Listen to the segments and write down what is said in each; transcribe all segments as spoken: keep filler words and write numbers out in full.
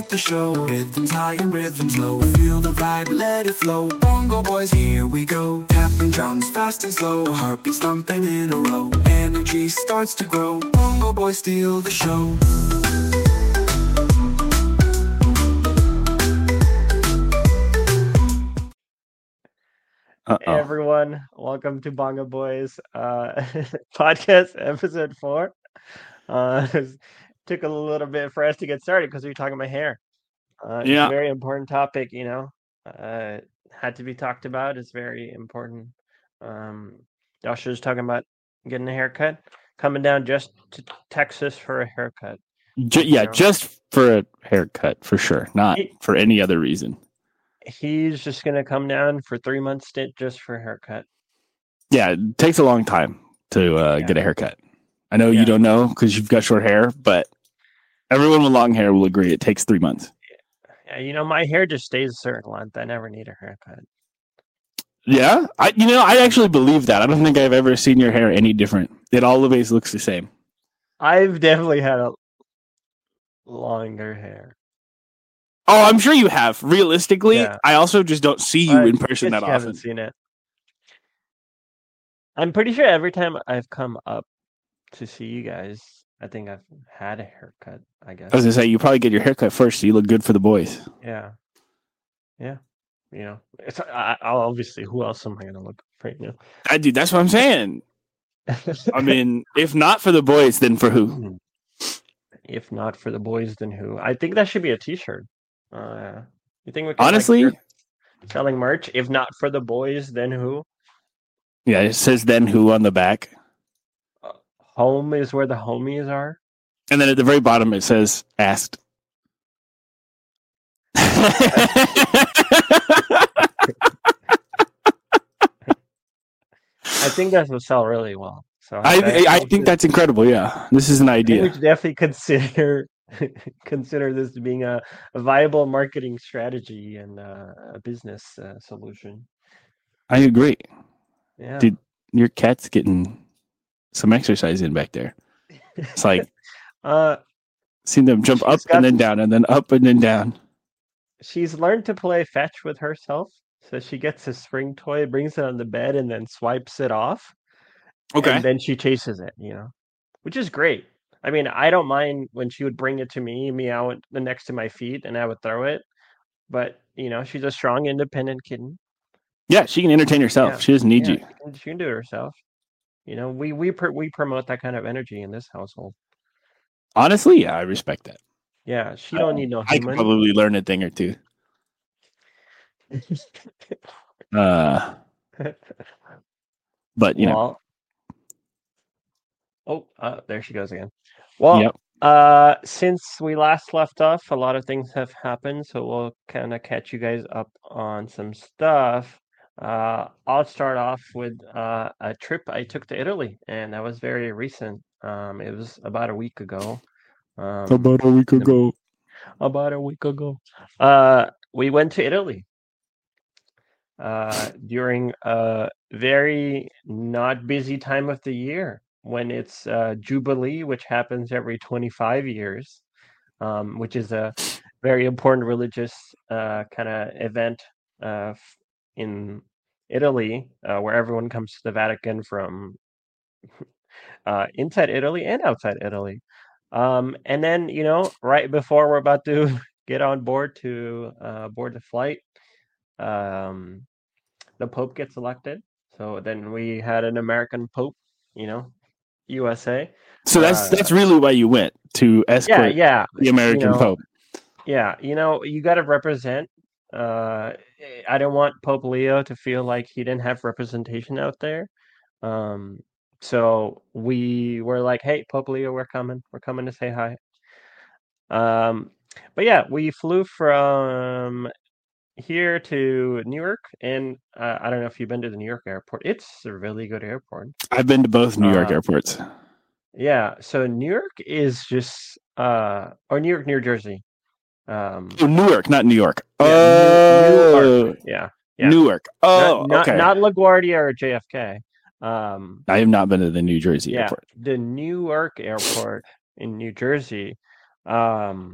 start the show. Rhythms high and rhythms low. Feel the vibe, let it flow. Bongo boys, here we go. Tapping drums fast and slow. Heartbeats thumping in a row. Energy starts to grow. Bongo boys steal the show. Uh-oh. Hey everyone, welcome to Bongo Boys uh, podcast episode four. Uh, took a little bit for us to get started because we were talking about hair. Uh, Yeah. It's a very important topic, you know. Uh, had to be talked about. It's very important. Um, Josh was talking about getting a haircut, coming down just to Texas for a haircut. Ju- yeah, You know? just for a haircut, for sure. Not He- for any other reason. He's just gonna come down for three month stint just for a haircut. Yeah, it takes a long time to uh, Yeah. get a haircut. I know Yeah. you don't know because you've got short hair, but everyone with long hair will agree it takes three months. Yeah, you know, my hair just stays a certain length. I never need a haircut. Yeah, I you know I actually believe that. I don't think I've ever seen your hair any different. It always looks the same. I've definitely had a longer hair. Oh, I'm sure you have. Realistically, Yeah. I also just don't see you I in guess person that you often. haven't seen it. I'm pretty sure every time I've come up to see you guys, I think I've had a haircut, I guess. I was gonna say you probably get your haircut first, so you look good for the boys. Yeah. Yeah. You know, it's, I, I'll obviously, who else am I going to look right now? I dude, that's what I'm saying. I mean, if not for the boys, then for who? If not for the boys, then who? I think that should be a T-shirt. Uh, you think we can Honestly, like, start selling merch? If not for the boys, then who? yeah, it says then who on the back. Uh, home is where the homies are. And then at the very bottom it says asked. I think that will sell really well. So I that- I we think should- that's incredible. Yeah, this is an I think we idea. should definitely consider consider this being a, a viable marketing strategy and uh, a business uh, solution. I agree. Yeah. Dude, your cat's getting some exercise in back there. It's like Uh, seeing them jump She's up got- and then down and then up and then down. she's learned to play fetch with herself. So she gets a spring toy, brings it on the bed, and then swipes it off. And then she chases it, you know, which is great. I mean, I don't mind when she would bring it to me, meow it next to my feet, and I would throw it. But, you know, she's a strong, independent kitten. Yeah, she can entertain herself. Yeah, She doesn't need Yeah, you. She can, she can do it herself. You know, we we pr- we promote that kind of energy in this household. Honestly, yeah, I respect that. Yeah, she don't need no I could human. probably learn a thing or two. Uh, but you know, Well, oh, uh, there she goes again. Well, yep. uh, since we last left off, a lot of things have happened, so we'll kind of catch you guys up on some stuff. Uh, I'll start off with uh, a trip I took to Italy, and that was very recent. Um, it was about a week ago. Um, About a week ago. about a week ago. Uh, we went to Italy uh, during a very not busy time of the year when it's uh, Jubilee, which happens every twenty-five years, um, which is a very important religious uh, kind of event uh, f- in Italy, uh, where everyone comes to the Vatican from uh, inside Italy and outside Italy. Um, and then, you know, right before we're about to get on board to uh, board the flight, um, the Pope gets elected. So then we had an American Pope, you know, U S A. So that's Uh, that's really why you went to Yeah, escort yeah, the American you know, Pope. yeah. You know, you got to represent. Uh, I don't want Pope Leo to feel like he didn't have representation out there. Um, so we were like, "Hey, Pope Leo, we're coming. We're coming to say hi." Um, but yeah, we flew from here to New York, and uh, I don't know if you've been to the New York airport. It's a really good airport. I've been to both New York Uh, airports. Yeah, so New York is just uh, or New York, New Jersey. Um, Oh, Newark, not New York. yeah, New, Oh, Newark. Yeah, yeah. Newark. Oh, not, not, okay. not LaGuardia or J F K. Um, I have not been to the New Jersey yeah, airport. the Newark airport in New Jersey. Um,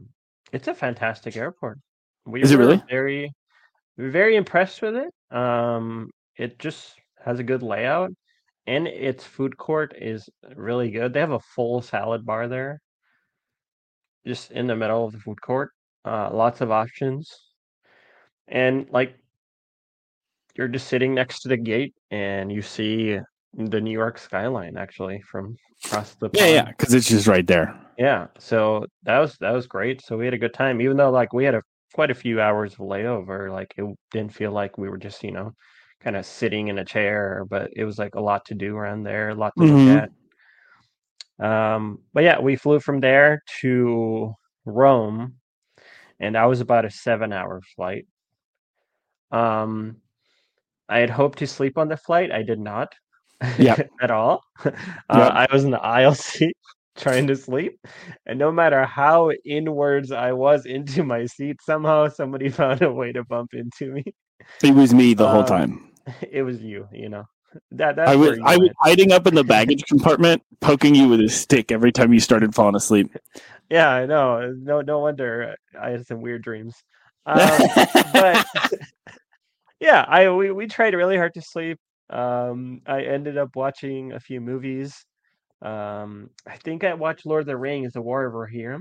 It's a fantastic airport. We Is it were really? very we were very impressed with it. Um, it just has a good layout, and its food court is really good. They have a full salad bar there, just in the middle of the food court. Uh, lots of options, and like you're just sitting next to the gate, and you see the New York skyline actually from across the Yeah, yeah, pond. because it's just right there. Yeah, so that was that was great. So we had a good time, even though like we had a quite a few hours of layover. Like it didn't feel like we were just, you know, kind of sitting in a chair, but it was like a lot to do around there, a lot to look Hmm. at. Um, but yeah, we flew from there to Rome, and that was about a seven hour flight. Um, I had hoped to sleep on the flight. I did not Yep, at all. Uh, yep. I was in the aisle seat trying to sleep, and no matter how inwards I was into my seat, somehow somebody found a way to bump into me. It was me the whole Um, time. it was you, you know. That I that's where was you I was went. hiding up in the baggage compartment, poking you with a stick every time you started falling asleep. Yeah, I know. No, no wonder I had some weird dreams. Um, but yeah, I we we tried really hard to sleep. Um, I ended up watching a few movies. Um, I think I watched Lord of the Rings: The War of Rohirrim,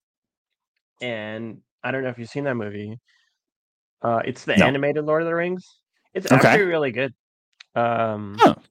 and I don't know if you've seen that movie. Uh, it's the No. animated Lord of the Rings. It's Okay. actually really good. Um, Oh,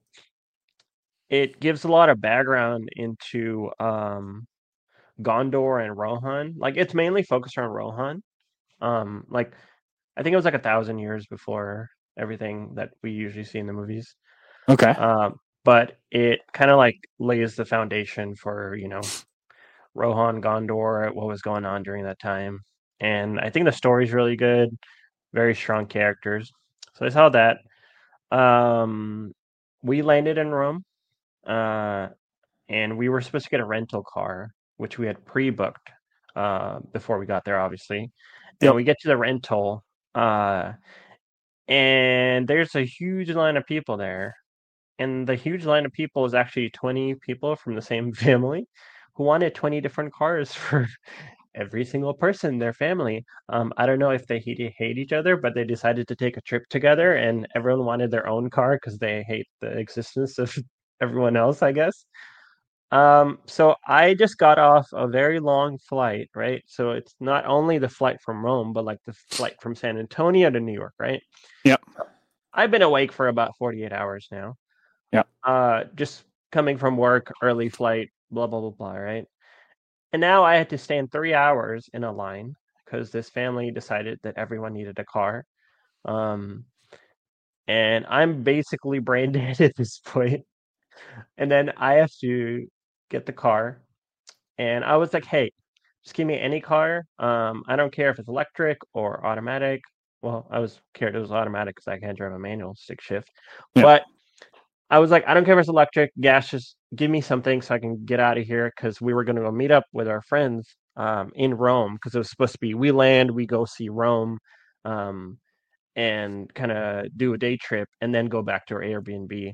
it gives a lot of background into um Gondor and Rohan. Like it's mainly focused on Rohan. Um, like I think it was like a thousand years before everything that we usually see in the movies. okay. Um, but it kind of like lays the foundation for, you know, Rohan, Gondor, what was going on during that time. And I think the story's really good, very strong characters. So I saw that. Um, we landed in Rome, uh, and we were supposed to get a rental car, which we had pre-booked uh, before we got there, obviously. And Yep. we get to the rental, uh, and there's a huge line of people there. And the huge line of people is actually twenty people from the same family who wanted twenty different cars for every single person in their family. Um, I don't know if they hate, hate each other, but they decided to take a trip together, and everyone wanted their own car because they hate the existence of everyone else, I guess. Um, so I just got off a very long flight, right? So it's not only the flight from Rome, but like the flight from San Antonio to New York, right? Yep. I've been awake for about forty-eight hours now. Yep. Uh, just coming from work, early flight, blah, blah, blah, blah, right? And now I had to stand three hours in a line because this family decided that everyone needed a car. Um, and I'm basically brain dead at this point. And then I have to get the car. And I was like, hey, just give me any car. Um, I don't care if it's electric or automatic. Well, I was scared it was automatic because I can't drive a manual stick shift. Yep. But I was like, I don't care if it's electric, gas, just give me something so I can get out of here because we were going to go meet up with our friends um, in Rome because it was supposed to be we land, we go see Rome, um, and kind of do a day trip and then go back to our Airbnb.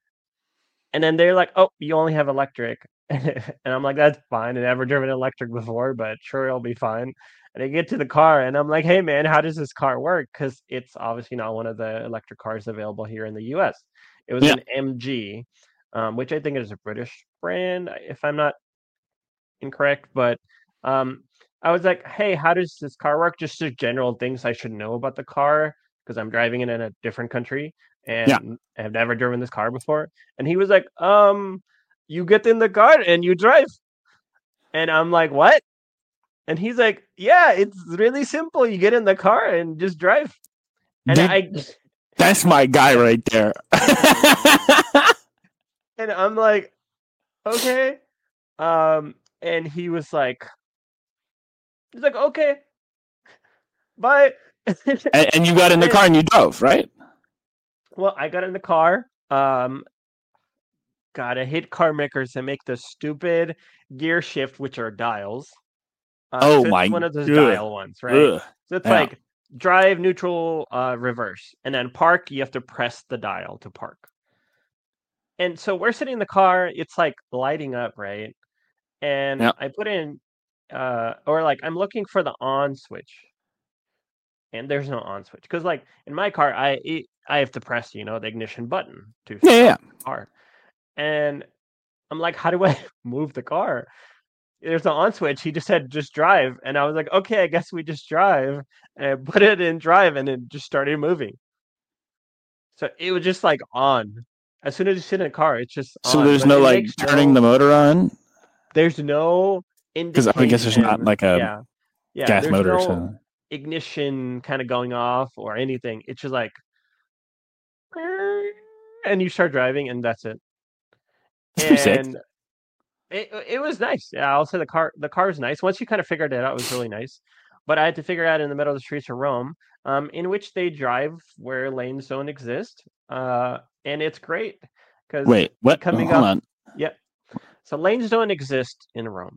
And then they're like, oh, you only have electric. And I'm like, that's fine. I've never driven electric before, but sure, it'll be fine. And I get to the car and I'm like, hey, man, how does this car work? Because it's obviously not one of the electric cars available here in the U S. It was Yeah. an M G, um, which I think is a British brand, if I'm not incorrect. But um, I was like, hey, how does this car work? Just the general things I should know about the car because I'm driving it in a different country Yeah. and have never driven this car before. And he was like, um, you get in the car and you drive. And I'm like, what? And he's like, yeah, it's really simple. You get in the car and just drive. And Dude, I that's my guy right there. and I'm like, okay. Um, and he was like, he's like, okay, bye. and, and you got in the And car and you drove, right? well, I got in the car. Um, gotta hit car makers and make the stupid gear shift, which are dials. Uh, Oh so it's my one of those god. dial ones, right? Ugh. So it's Yeah. like drive, neutral, uh, reverse, and then park. You have to press the dial to park. And so we're sitting in the car. It's like lighting up, right? And Yeah. I put in uh, or like I'm looking for the on switch, and there's no on switch because like in my car, I it- I have to press you know the ignition button to Yeah, yeah. start the car, and I'm like, how do I move the car? There's no on switch. He just said just drive, and I was like, okay, I guess we just drive, and I put it in drive, and it just started moving. So it was just like on. As soon as you sit in a car, it's just So on, there's but no it like makes turning the no. motor on There's no because I guess there's not indication. like a Yeah, yeah. gas There's motor or no something. ignition kind of going off or anything. It's just like, and you start driving, and that's it. It's pretty sick. And it it was nice. Yeah, I'll say the car the car is nice. Once you kind of figured it out, it was really nice. But I had to figure out in the middle of the streets of Rome, um, in which they drive where lanes don't exist. Uh, and it's great because Wait, what? Oh, coming hold up, on. yep. So lanes don't exist in Rome.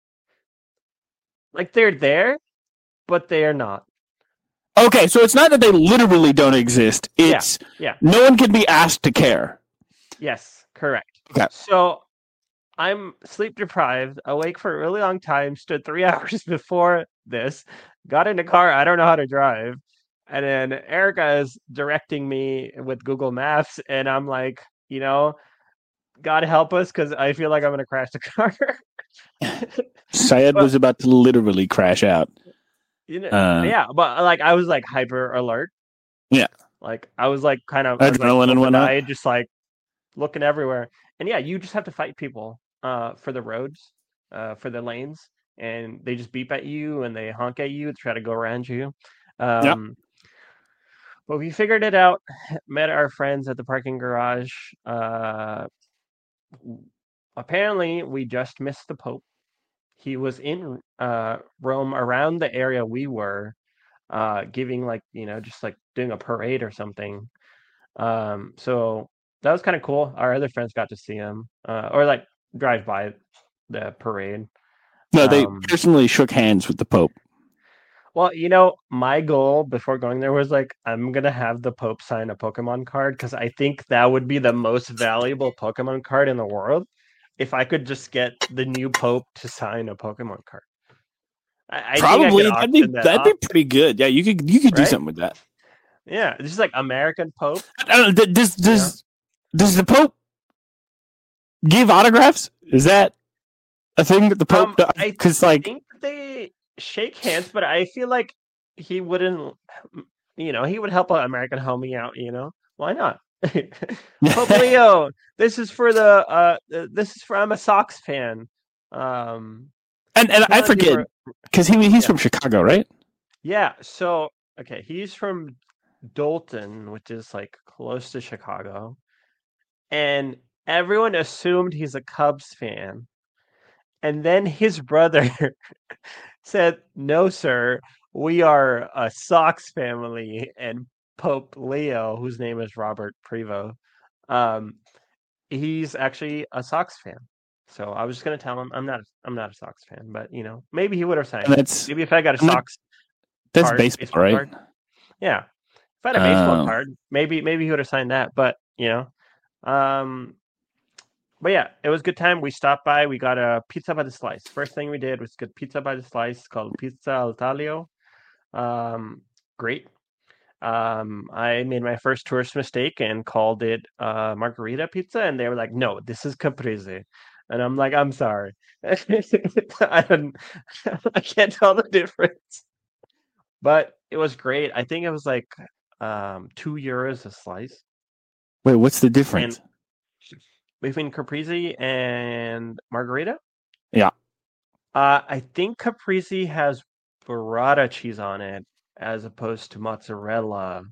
Like they're there, but they are not. Okay, so it's not that they literally don't exist. Yeah, It's yeah, no one can be asked to care. yes, correct. Okay. So I'm sleep deprived, awake for a really long time, stood three hours before this, got in the car, I don't know how to drive. And then Erica is directing me with Google Maps, and I'm like, you know, God help us because I feel like I'm gonna crash the car. Syed But was about to literally crash out. you know, Uh, yeah, but like I was like hyper alert. Yeah. Like I was like kind of I was like Adrenaline and whatnot. open-eyed, just like looking everywhere. And yeah, you just have to fight people uh, for the roads, uh, for the lanes, and they just beep at you and they honk at you to try to go around you. Yeah. Um, but we figured it out. Met our friends at the parking garage. Uh, apparently, we just missed the Pope. He was in uh, Rome around the area we were, uh, giving like you know just like doing a parade or something. Um, so that was kind of cool. Our other friends got to see him, uh, or like drive by the parade. No, they Um, personally shook hands with the Pope. well, you know, my goal before going there was like, I'm gonna have the Pope sign a Pokemon card because I think that would be the most valuable Pokemon card in the world if I could just get the new Pope to sign a Pokemon card. I, I think I could Probably that'd be auction that that'd be off, pretty good. Yeah, you could you could do right? something with that. Yeah, it's just like American Pope. I don't know. Does does does the Pope give autographs? Is that a thing that the Pope Um, does? I Because like think they shake hands, but I feel like he wouldn't. You know, he would help an American homie out. You know, why not? Pope Leo, this is for the. Uh, uh, this is for. I'm a Sox fan. Um, and and I telling you forget were- because he he's Yeah. from Chicago, right? yeah. So okay, he's from Dalton, which is like close to Chicago, and everyone assumed he's a Cubs fan. And then his brother said, "No, sir, we are a Sox family." And Pope Leo, whose name is Robert Prevost, um, he's actually a Sox fan. So I was just gonna tell him I'm not I'm not a Sox fan, but you know maybe he would have signed. And it. that's Maybe if I got a and that- Sox that's card, baseball, baseball right? card. Yeah, if I had a baseball Um, card, maybe maybe he would have signed that. But you know, um, but yeah, it was a good time. We stopped by. We got a pizza by the slice. First thing we did was get pizza by the slice called Pizza al Taglio. Um, great. Um, I made my first tourist mistake and called it uh, margarita pizza, and they were like, "No, this is caprese," and I'm like, "I'm sorry, I don't, I can't tell the difference." But it was great. I think it was like um, two euros a slice. wait, what's the difference? And between caprese and margarita. Yeah. Uh, I think caprese has burrata cheese on it as opposed to mozzarella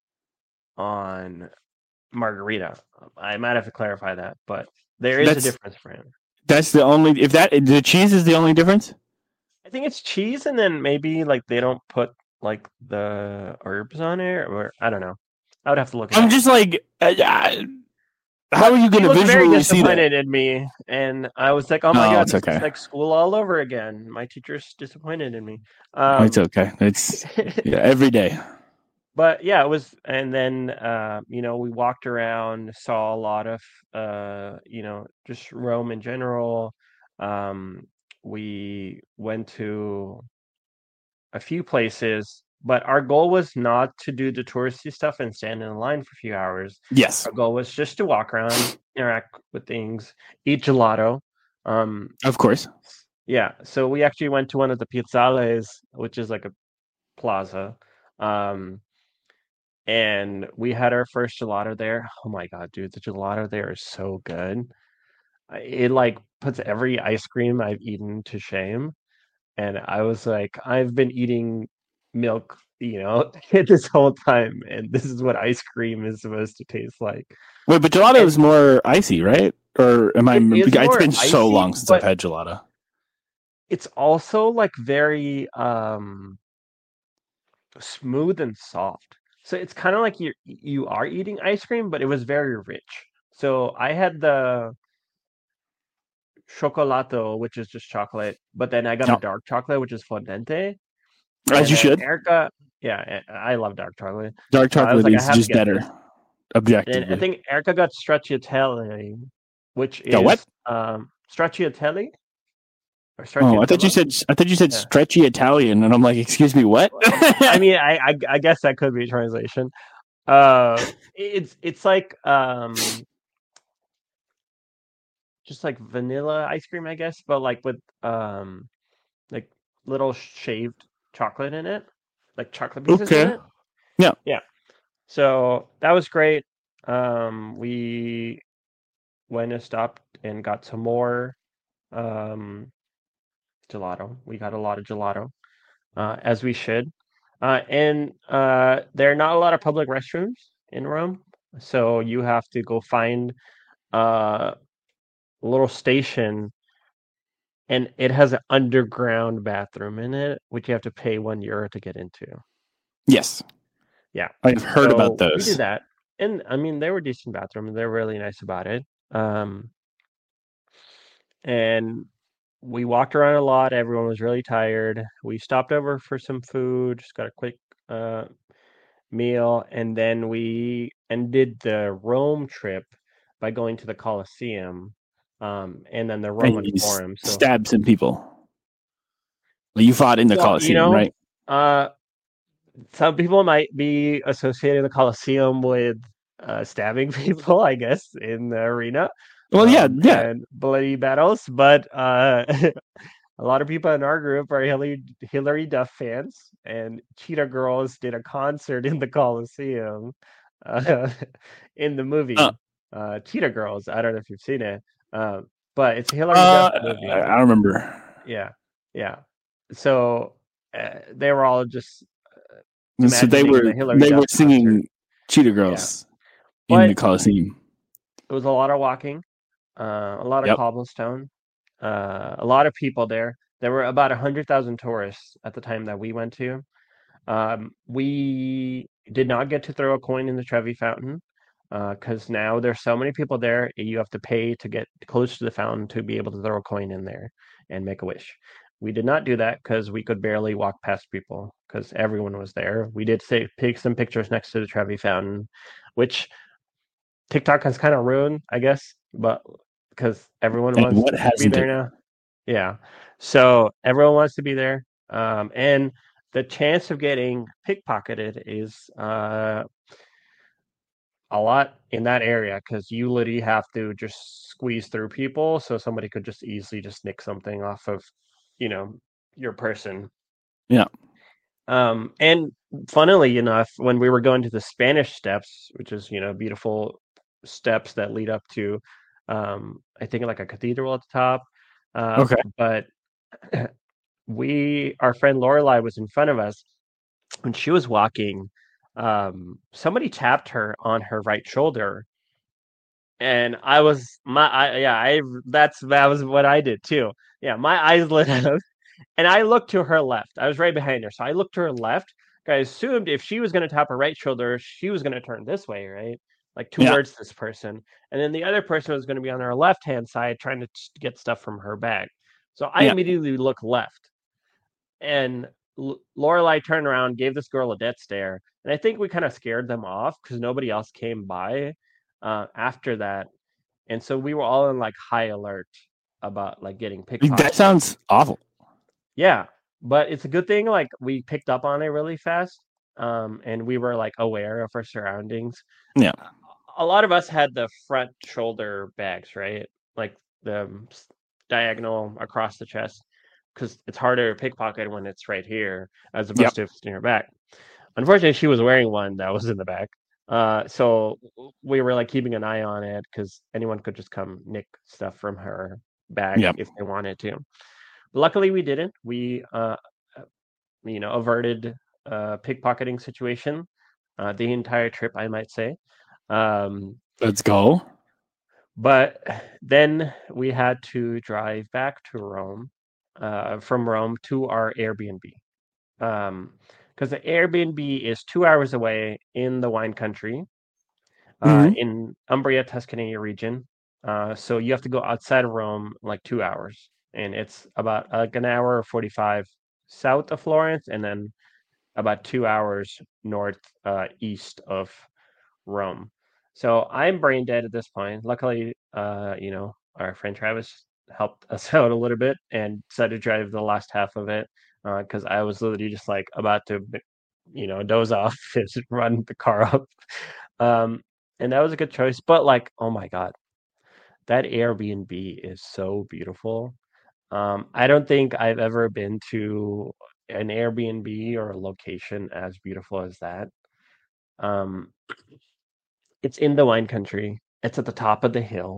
on margarita. I might have to clarify that, but there is That's- a difference for him. That's the only if that the cheese is the only difference. I think it's cheese, and then maybe like they don't put like the herbs on it, or I don't know. I would have to look it I'm up. just like, uh, uh, how are you going He to was very visually see that? disappointed in me, and I was like, "Oh my No, god, it's this okay. is like school all over again." My teacher's disappointed in me. Um, Oh, it's okay. It's yeah, every day. But yeah, it was, and then uh, you know we walked around, saw a lot of uh, you know just Rome in general. Um, we went to a few places, but our goal was not to do the touristy stuff and stand in a line for a few hours. Yes, Our goal was just to walk around, interact with things, eat gelato. Um, of course. yeah, so we actually went to one of the piazzales, which is like a plaza. Um, and we had our first gelato there. Oh my god, dude, the gelato there is so good. I- It like puts every ice cream I've eaten to shame. And I was like, I've been eating milk, you know, this whole time, and this is what ice cream is supposed to taste like. Wait, but gelato And is more icy, right? Or am I? it is It's more been so icy, long since I've but had gelato. it's also like very um smooth and soft. So it's kind of like you you are eating ice cream, but it was very rich. So I had the chocolato, which is just chocolate, but then I got the No, dark chocolate, which is fondente. as And you then should. Erica, yeah, I I love dark chocolate. Dark So I was chocolate like, I is have to just get better, this. And I objectively. think Erica got stracciatelli, which Got what? is um stracciatelli or Oh, I thought you stracciatella. said I thought you said Yeah. stretchy Italian, and I'm like, excuse me, what? I mean, I, I I guess that could be a translation. Uh, it's it's like um just like vanilla ice cream, I guess, but like with um like little shaved chocolate in it, like chocolate pieces in Okay. it. Yeah. Yeah. So that was great. Um, we went and stopped and got some more um gelato. We got a lot of gelato, uh, as we should. Uh, and uh, there are not a lot of public restrooms in Rome, so you have to go find uh, a little station, and it has an underground bathroom in it, which you have to pay one euro to get into. Yes, Yeah, I've heard about so we did those. that, and I mean they were decent bathrooms. They're really nice about it. Um, and we walked around a lot. Everyone was really tired. We stopped over for some food, just got a quick uh, meal, and then we ended the Rome trip by going to the Colosseum, um, and then the And Roman you s- Forum. So, stabbed some people. Well, you fought in the well, you Colosseum, know, right? uh, some people might be associating the Colosseum with uh, stabbing people, I guess, in the arena, Well, yeah, um, yeah. and bloody battles, but uh, a lot of people in our group are Hillary Hillary Duff fans, and Cheetah Girls did a concert in the Coliseum, uh, in the Uh, movie uh, Cheetah Girls. I don't know if you've seen it, um, but it's a Hillary Duff uh, I movie. I don't remember. Yeah, yeah. So uh, they were all just So they imagining were the Hillary they were Duff concert. singing Cheetah Yeah, Girls in the but Colosseum. it was a lot of walking, uh, a lot of Yep. cobblestone, uh, a lot of people there. There were about a hundred thousand tourists at the time that we went to. Um, we did not get to throw a coin in the Trevi Fountain because now there's so many people there. You have to pay to get close to the fountain to be able to throw a coin in there and make a wish. We did not do that because we could barely walk past people because everyone was there. We did say, take some pictures next to the Trevi Fountain, which TikTok has kind of ruined, I guess, but because everyone And wants what to be hasn't there it? now. Yeah. So everyone wants to be there. Um, and the chance of getting pickpocketed is uh, a lot in that area because you literally have to just squeeze through people. So somebody could just easily just nick something off of, you know, your person. Yeah. Um, and funnily enough, when we were going to the Spanish Steps, which is, you know, beautiful steps that lead up to, um, I think like a cathedral at the top. Uh, Okay. but we, our friend Lorelai was in front of us when she was walking. Um, somebody tapped her on her right shoulder, and I was my, I, yeah, I that's that was what I did too. Yeah, my eyes lit up, and I looked to her left. I was right behind her, so I looked to her left. I assumed if she was going to tap her right shoulder, she was going to turn this way, right? Like Yeah. towards this person. And then the other person was going to be on her left hand side trying to t- get stuff from her bag. So I Yeah. immediately looked left. And L- Lorelai turned around, gave this girl a death stare. And I think we kind of scared them off because nobody else came by uh, after that. And so we were all in like high alert about like getting pickpocketed. That sounds awful. Yeah, but it's a good thing. Like we picked up on it really fast, um, and we were like aware of our surroundings. Yeah. A lot of us had the front shoulder bags, right? Like the um, s- diagonal across the chest, because it's harder to pickpocket when it's right here as Yep. opposed to if it's in your back. Unfortunately, she was wearing one that was in the back. Uh, so we were like keeping an eye on it because anyone could just come nick stuff from her bag Yep. if they wanted to. Luckily, we didn't. We, uh, uh, you know, averted a pickpocketing situation uh, the entire trip, I might say. Um, Let's go. but then we had to drive back to Rome, uh, from Rome to our Airbnb. Um, because the Airbnb is two hours away in the wine country, uh, Mhm. in Umbria, Tuscany region. Uh, so you have to go outside of Rome like two hours, and it's about like an hour or forty-five south of Florence, and then about two hours north uh, east of Rome. So I'm brain dead at this point. Luckily, uh, you know, our friend Travis helped us out a little bit and decided to drive the last half of it because I was literally just like about to, you know, doze off and just run the car up. Um, and that was a good choice. But like, oh my God, that Airbnb is so beautiful. Um, I don't think I've ever been to an Airbnb or a location as beautiful as that. Um, it's in the wine country. It's at the top of the hill.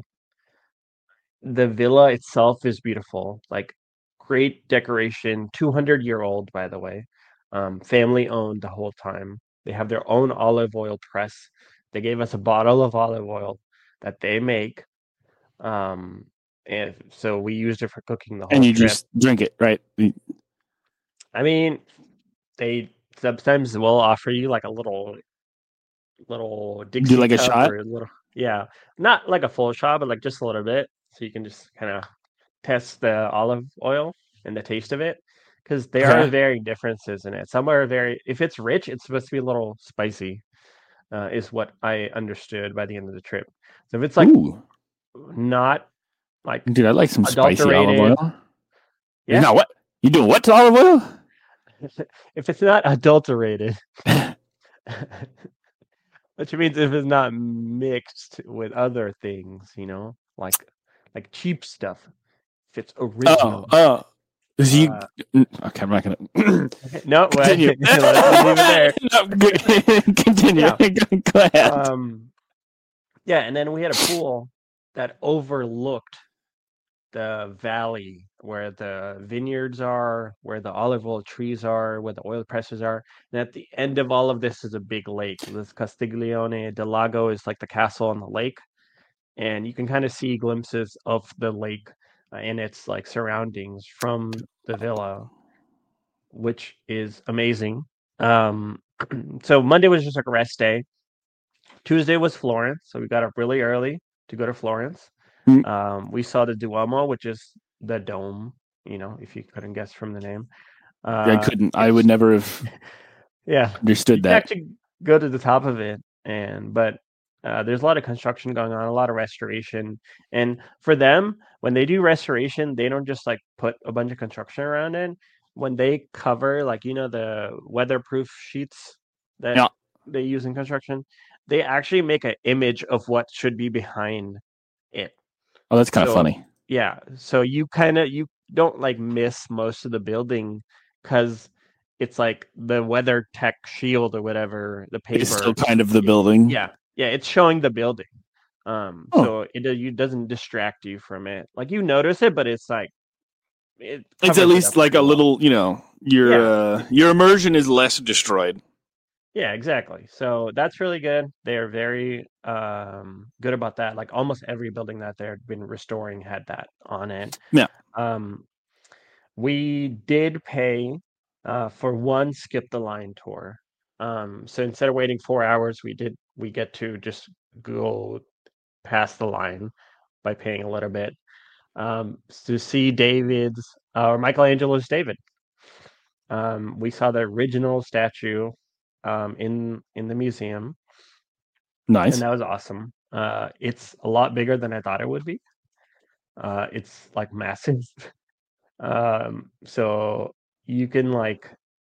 The villa itself is beautiful, like great decoration, two hundred year old, by the way. Um, family owned the whole time. They have their own olive oil press. They gave us a bottle of olive oil that they make. Um, and so we used it for cooking the And whole you trip. just drink it, right? You I mean, they sometimes will offer you like a little little do Dixie like a cup shot. or a little, yeah, not like a full shot, but like just a little bit, so you can just kind of test the olive oil and the taste of it, because there are Okay. varying differences in it. Some are very, if it's rich, it's supposed to be a little spicy, uh, is what I understood by the end of the trip. So if it's like Ooh, not like dude, I like some spicy olive adulterated, oil. It's yeah, not what you doing? What to olive oil? if it's not adulterated, which means if it's not mixed with other things, you know, like like cheap stuff. If it's Oh, original. oh. Is he Uh, okay? I'm not gonna no, well, continue. let's just leave it there. No, good. Continue. Yeah. Go ahead. Um, yeah, and then we had a pool that overlooked the valley where the vineyards are, where the olive oil trees are, where the oil presses are. And at the end of all of this is a big lake. This Castiglione del Lago is like the castle on the lake. And you can kind of see glimpses of the lake uh, and its like surroundings from the villa, which is amazing. Um, so Monday was just like a rest day. Tuesday was Florence, so we got up really early to go to Florence. Mm, Um, we saw the Duomo, which is the dome. You know, if you couldn't guess from the name, I uh, couldn't. I would it's never have yeah. You understood can that. actually go to the top of it, and but uh, there's a lot of construction going on, a lot of restoration, and for them, when they do restoration, they don't just like put a bunch of construction around it. When they cover, like you know, the weatherproof sheets that Yeah. they use in construction, they actually make an image of what should be behind it. Oh, that's kind of So funny. yeah, so you kind of you don't like miss most of the building because it's like the weather tech shield or whatever, the It's still paper. kind of the y- building. Yeah, yeah, it's showing the building. Um, Oh, so it do- you doesn't distract you from it. Like you notice it, but it's like it it's at covers it least up like pretty a well. little. You know, your Yeah, uh, your immersion is less destroyed. yeah, exactly. So that's really good. They are very um good about that. Like almost every building that they've been restoring had that on it. Yeah. Um, We did pay uh, for one skip the line tour. Um, so instead of waiting four hours, we did we get to just go past the line by paying a little bit um, to see David's uh, or Michelangelo's David. Um, we saw the original statue um, in in the museum, and Nice. that was awesome. Uh, it's a lot bigger than I thought it would be. Uh, it's like massive. Um, so you can like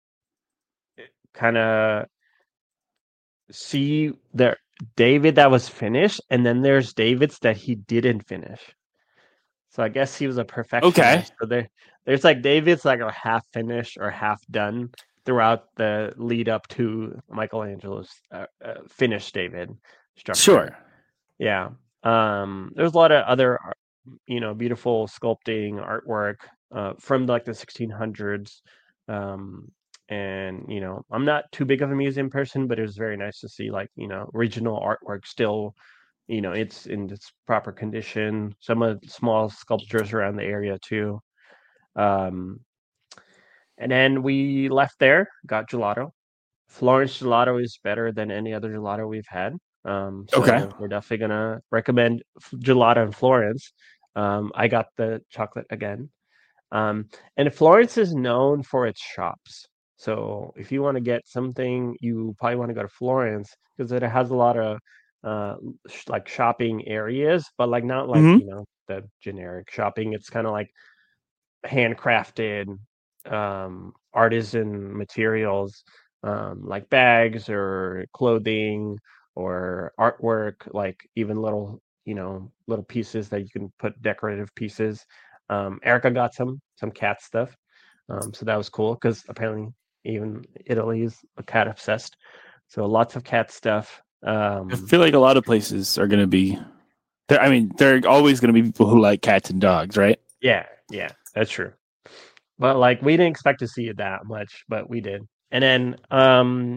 kind of see there David that was finished, and then there's David's that he didn't finish. So I guess he was a Okay. perfectionist. So there, there's like David's like a half finished or half done throughout the lead up to Michelangelo's uh, uh, finished David structure. Sure. Yeah. Um, there's a lot of other, ar- you know, beautiful sculpting artwork uh, from like the sixteen hundreds. Um, and you know, I'm not too big of a museum person, but it was very nice to see like you know original artwork still you know it's in its proper condition. Some of the small sculptures around the area too. Um, and then we left there, got gelato. Florence gelato is better than any other gelato we've had. Um, Okay. so we're definitely gonna recommend gelato in Florence. Um, I got the chocolate again. Um, and Florence is known for its shops. So if you want to get something, you probably want to go to Florence because it has a lot of uh sh- like shopping areas, but like not like, Hmm. you know, the generic shopping. It's kind of like handcrafted um artisan materials um like bags or clothing or artwork, like even little, you know, little pieces that you can put decorative pieces. Um, Erica got some some cat stuff, um, so that was cool because apparently even Italy is a cat obsessed. So lots of cat stuff. I Um, feel like a lot of places are going to be there. I mean, there are always going to be people who like cats and dogs, right? yeah, yeah, that's true. But like we didn't expect to see it that much, but we did. And then um,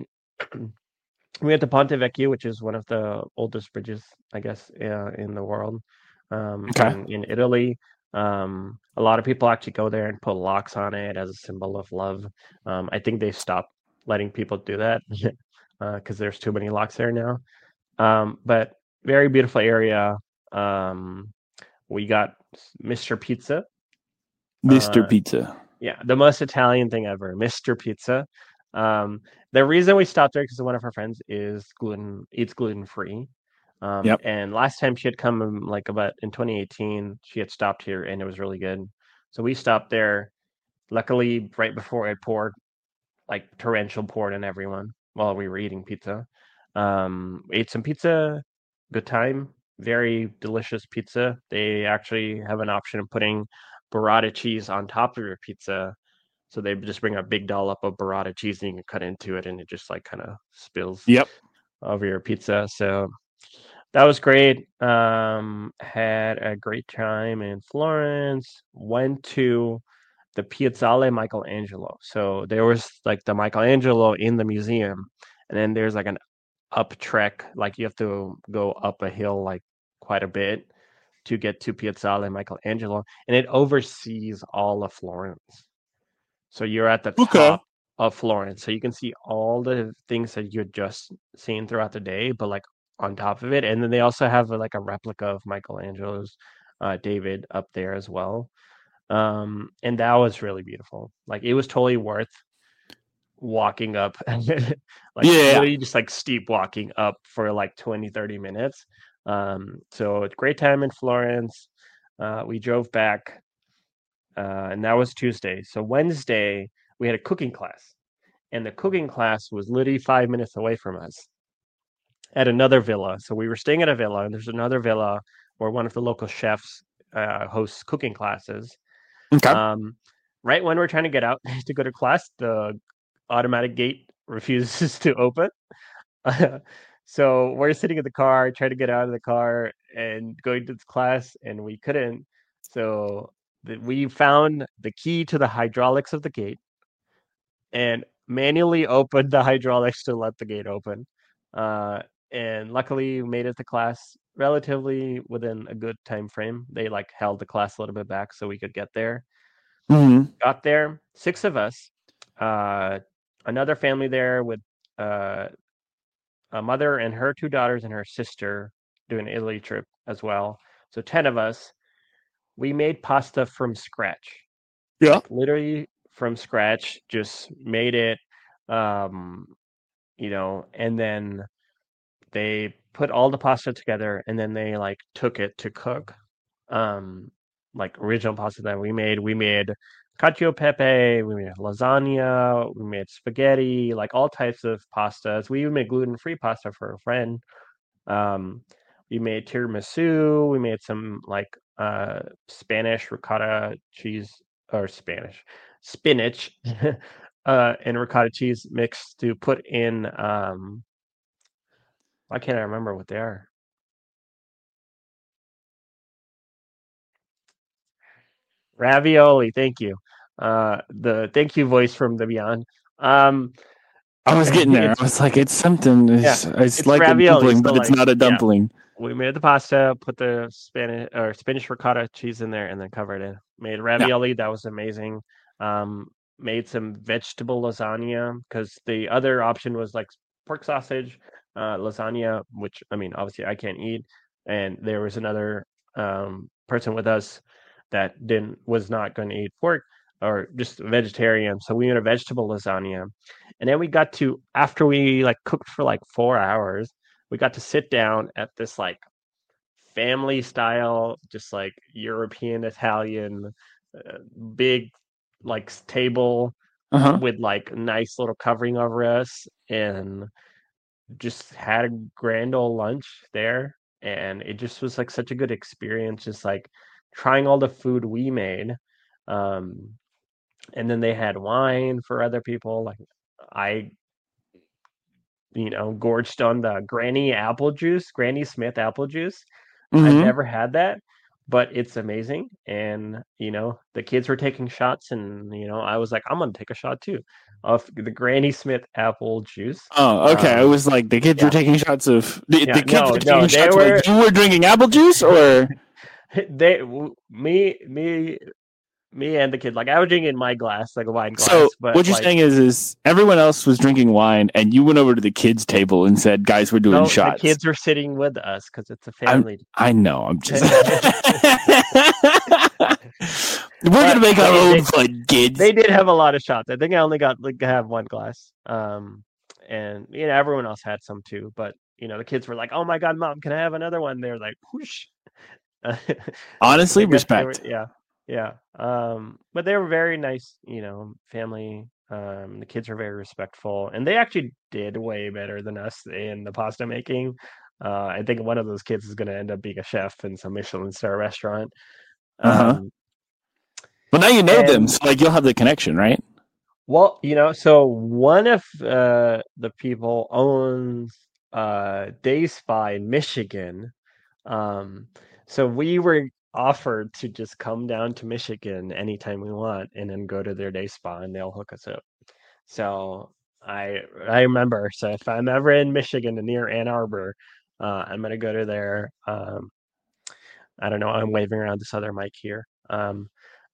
we went to Ponte Vecchio, which is one of the oldest bridges, I guess, uh, in the world, um, Okay. in in Italy. Um, a lot of people actually go there and put locks on it as a symbol of love. Um, I think they stopped letting people do that because uh, there's too many locks there now. Um, but very beautiful area. Um, we got mister Pizza. mister Uh, Pizza. yeah, the most Italian thing ever, mister Pizza. Um, the reason we stopped there because one of our friends is gluten eats gluten free. Um, Yep. and last time she had come um, like about in twenty eighteen, she had stopped here and it was really good. So we stopped there. Luckily, right before it poured, like torrential poured on everyone while we were eating pizza. Um, we ate some pizza, good time, very delicious pizza. They actually have an option of putting burrata cheese on top of your pizza, so they just bring a big dollop of burrata cheese and you can cut into it and it just like kind of spills Yep. over your pizza. So that was great. Um, had a great time in Florence. Went to the Piazzale Michelangelo. So there was like the Michelangelo in the museum, and then there's like an up trek, like you have to go up a hill like quite a bit to get to Piazzale Michelangelo, and it oversees all of Florence. So you're at the Okay. top of Florence. So you can see all the things that you're just seeing throughout the day, but like on top of it. And then they also have like a replica of Michelangelo's uh, David up there as well. Um, and that was really beautiful. Like it was totally worth walking up, like Yeah. literally just like steep walking up for like twenty, thirty minutes. Um, so great time in Florence. Uh, we drove back uh, and that was Tuesday. So Wednesday we had a cooking class, and the cooking class was literally five minutes away from us at another villa. So we were staying at a villa, and there's another villa where one of the local chefs uh, hosts cooking classes. Okay. Um, right when we're trying to get out to go to class, the automatic gate refuses to open. So we're sitting in the car, trying to get out of the car and going to class, and we couldn't. So the, we found the key to the hydraulics of the gate and manually opened the hydraulics to let the gate open. Uh, and luckily, we made it to class relatively within a good time frame. They like held the class a little bit back so we could get there. Hmm. Got there, six of us. Uh, another family there with uh, a mother and her two daughters and her sister doing an Italy trip as well. So ten of us. We made pasta from scratch, Yeah. like literally from scratch. Just made it, um, you know, and then they put all the pasta together, and then they like took it to cook. Um, like original pasta that we made. We made cacio e pepe, we made lasagna, we made spaghetti, like all types of pastas. We even made gluten-free pasta for a friend. Um, we made tiramisu. We made some like uh, Spanish ricotta cheese or Spanish spinach uh, and ricotta cheese mixed to put in. Um, why can't I remember what they are? Ravioli. Thank you. Uh, the thank you voice from the beyond. Um, I was getting there. I was like, it's something. It's, Yeah, it's, it's like a ravioli, dumpling, so, but it's like, not a yeah. dumpling. We made the pasta, put the Spanish or Spanish ricotta cheese in there, and then covered it. Made ravioli. That was amazing. Um, made some vegetable lasagna because the other option was like pork sausage uh, lasagna, which I mean, obviously I can't eat, and there was another um, person with us that didn't was not going to eat pork or just vegetarian. So we made a vegetable lasagna, and then we got to after we like cooked for like four hours, we got to sit down at this like family style, just like European Italian, uh, big like table Uh-huh. with like nice little covering over us, and just had a grand old lunch there. And it just was like such a good experience, just like trying all the food we made. Um, and then they had wine for other people. Like I, you know, gorged on the Granny apple juice, Granny Smith apple juice. I've Mm-hmm. never had that, but it's amazing. And, you know, the kids were taking shots, and, you know, I was like, I'm going to take a shot too of the Granny Smith apple juice. Oh, okay. Um, I was like, the kids yeah. were taking shots of the, Yeah, the kids no, were taking no, they shots. were- Like you were drinking apple juice, or they, me, me, me and the kid, like I was drinking my glass, like a wine glass. so but what you're like, saying is, is everyone else was drinking wine, and you went over to the kids' table and said, "Guys, we're doing no, shots." the kids were sitting with us because it's a family. I know. I'm just. We're But gonna make our they- own they- fun, kids. They did have a lot of shots. I think I only got like have one glass. Um, and you know everyone else had some too. But you know the kids were like, "Oh my god, mom, can I have another one?" They're like, "Whoosh." Honestly, I guess they respect. were- yeah, yeah. Um, but they were very nice. You know, family. Um, the kids were very respectful, and they actually did way better than us in the pasta making. Uh, I think one of those kids is going to end up being a chef in some Michelin star restaurant. Uh-huh. Um, Well, now you know them, and- so like you'll have the connection, right? Well, you know, so one of uh, the people owns uh, Day Spa in Michigan. Um, so we were offered to just come down to Michigan anytime we want and then go to their day spa and they'll hook us up. So I I remember. So if I'm ever in Michigan near Ann Arbor, uh, I'm gonna go to there. Um, I don't know. I'm waving around this other mic here. Um,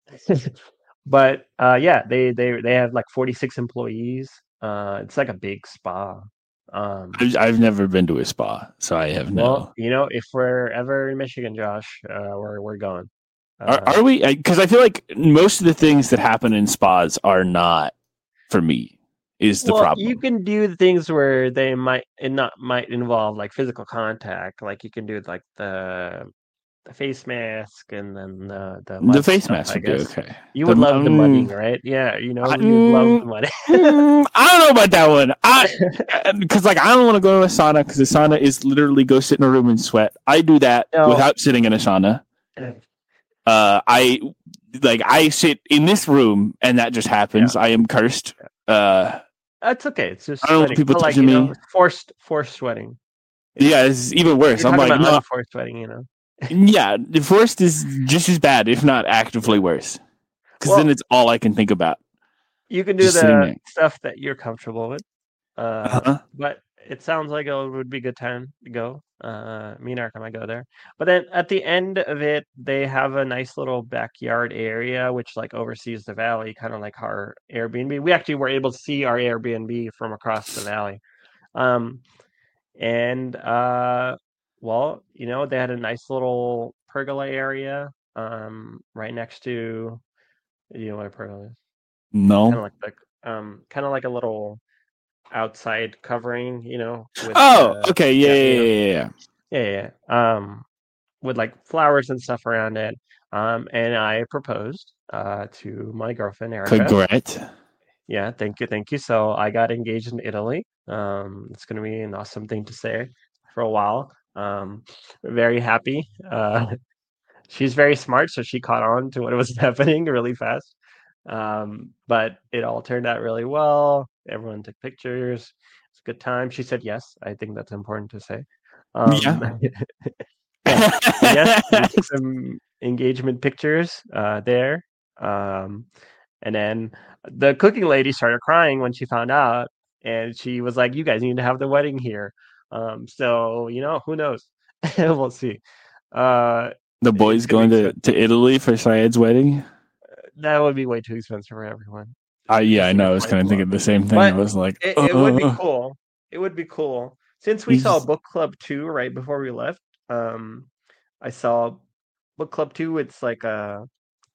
but uh, yeah, they they they have like forty-six employees. Uh, it's like a big spa. Um, I've, I've never been to a spa, so I have no. well, you know, if we're ever in Michigan, Josh, uh, we're we're going. Uh, Are, are we? Because I feel like most of the things that happen in spas are not for me. Is the well, problem? you can do the things where they might it not might involve like physical contact. Like you can do like the the face mask and then the the, the mud face stuff, mask I would be guess. okay. You The- would love the um, mudding, right? Yeah, you know, I- you'd love mm, the mudding. Mm, I don't know about that one. I because like I don't want to go to a sauna because a sauna is literally go sit in a room and sweat. I do that No. without sitting in a sauna. Uh, I like I sit in this room and that just happens. I am cursed. Uh, That's okay. It's just I don't want sweating. people But, like, touching you know, me. forced forced sweating. yeah, it's even worse. You're I'm talking like, about no, unforced sweating, you know. yeah, the forced is just as bad, if not actively worse. Because Well- then it's all I can think about. You can do Just sitting the there. stuff that you're comfortable with. Uh, Uh-huh. but it sounds like it would be a good time to go. Uh, me and Ark might go there. But then at the end of it, they have a nice little backyard area which like oversees the valley, kind of like our Airbnb. We actually were able to see our Airbnb from across the valley. Um, and uh, well, you know, they had a nice little pergola area um, right next to. You know what a pergola is? Kind of No. like like um, kind of like a little outside covering, you know. With, Oh, uh, okay. Yeah, yeah, yeah, you know. yeah, yeah, yeah. Yeah, yeah. Um, with like flowers and stuff around it. Um, and I proposed uh, to my girlfriend Erica. Congrats. Yeah, thank you, thank you. So I got engaged in Italy. Um, it's gonna be an awesome thing to say for a while. Um, very happy. Uh, she's very smart, so she caught on to what was happening really fast. Um, but it all turned out really well. Everyone took pictures. It's a good time. She said yes. I think that's important to say. Um, Yeah. yeah. So yes, we took some engagement pictures uh, there. Um, and then the cooking lady started crying when she found out, and she was like, "You guys need to have the wedding here." Um, so you know, who knows? We'll see. Uh, The boys it's gonna be going to, expensive. to Italy for Syed's wedding? That would be way too expensive for everyone. Uh, yeah, Just I to know. get I was flights kind of thinking alone. the same thing. I But was like, it, it would be uh, cool. It would be cool. Since we you saw just, Book Club two right before we left, um, I saw Book Club two. It's like a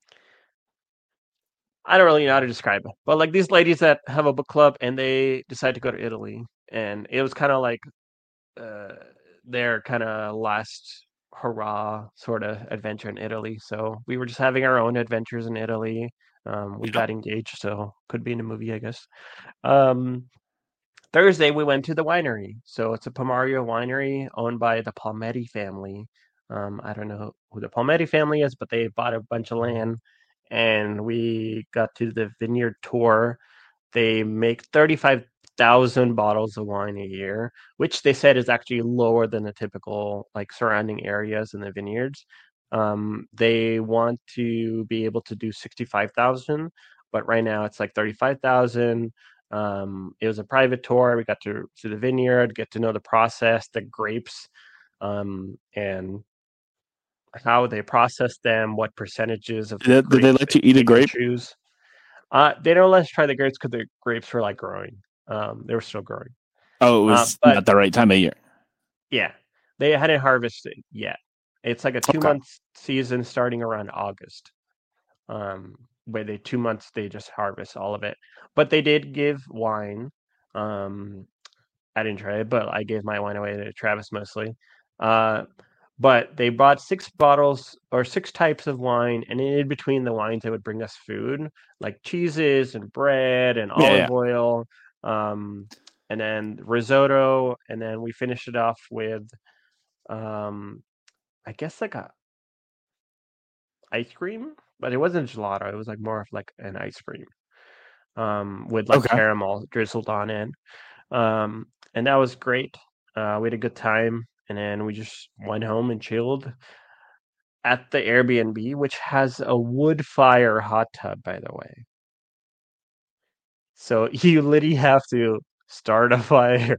I don't really know how to describe it, but like these ladies that have a book club and they decide to go to Italy, and it was kind of like uh, their kind of last hurrah sort of adventure in Italy. So we were just having our own adventures in Italy. Um, we yeah. got engaged, so could be in a movie, I guess. Um, Thursday we went to the winery. So it's a Pomario winery owned by the Palmetti family. Um, I don't know who the Palmetti family is, but they bought a bunch of land, and we got to the vineyard tour. They make thirty-five thousand bottles of wine a year, which they said is actually lower than the typical like surrounding areas in the vineyards. Um, they want to be able to do sixty-five thousand, but right now it's like thirty-five thousand. Um, it was a private tour. We got to to the vineyard, get to know the process, the grapes, um, and how they process them, what percentages of the Did, did they grapes let they you eat a pick and grape? choose. Uh, they don't let us try the grapes because the grapes were like growing. Um, they were still growing. Oh, it Uh, was but not the right time of year. yeah, they hadn't harvested yet. It's like a two Okay. month season starting around August. Um, where they two months they just harvest all of it. But they did give wine. Um, I didn't try it, but I gave my wine away to Travis mostly. Uh, but they bought six bottles or six types of wine, and in between the wines, they would bring us food like cheeses and bread and Yeah, yeah. olive oil, um, and then risotto, and then we finished it off with, um, I guess like a ice cream, but it wasn't gelato. It was like more of like an ice cream, um, with like Okay. caramel drizzled on it. Um, and that was great. Uh, we had a good time, and then we just went home and chilled at the Airbnb, which has a wood fire hot tub, by the way. So you literally have to start a fire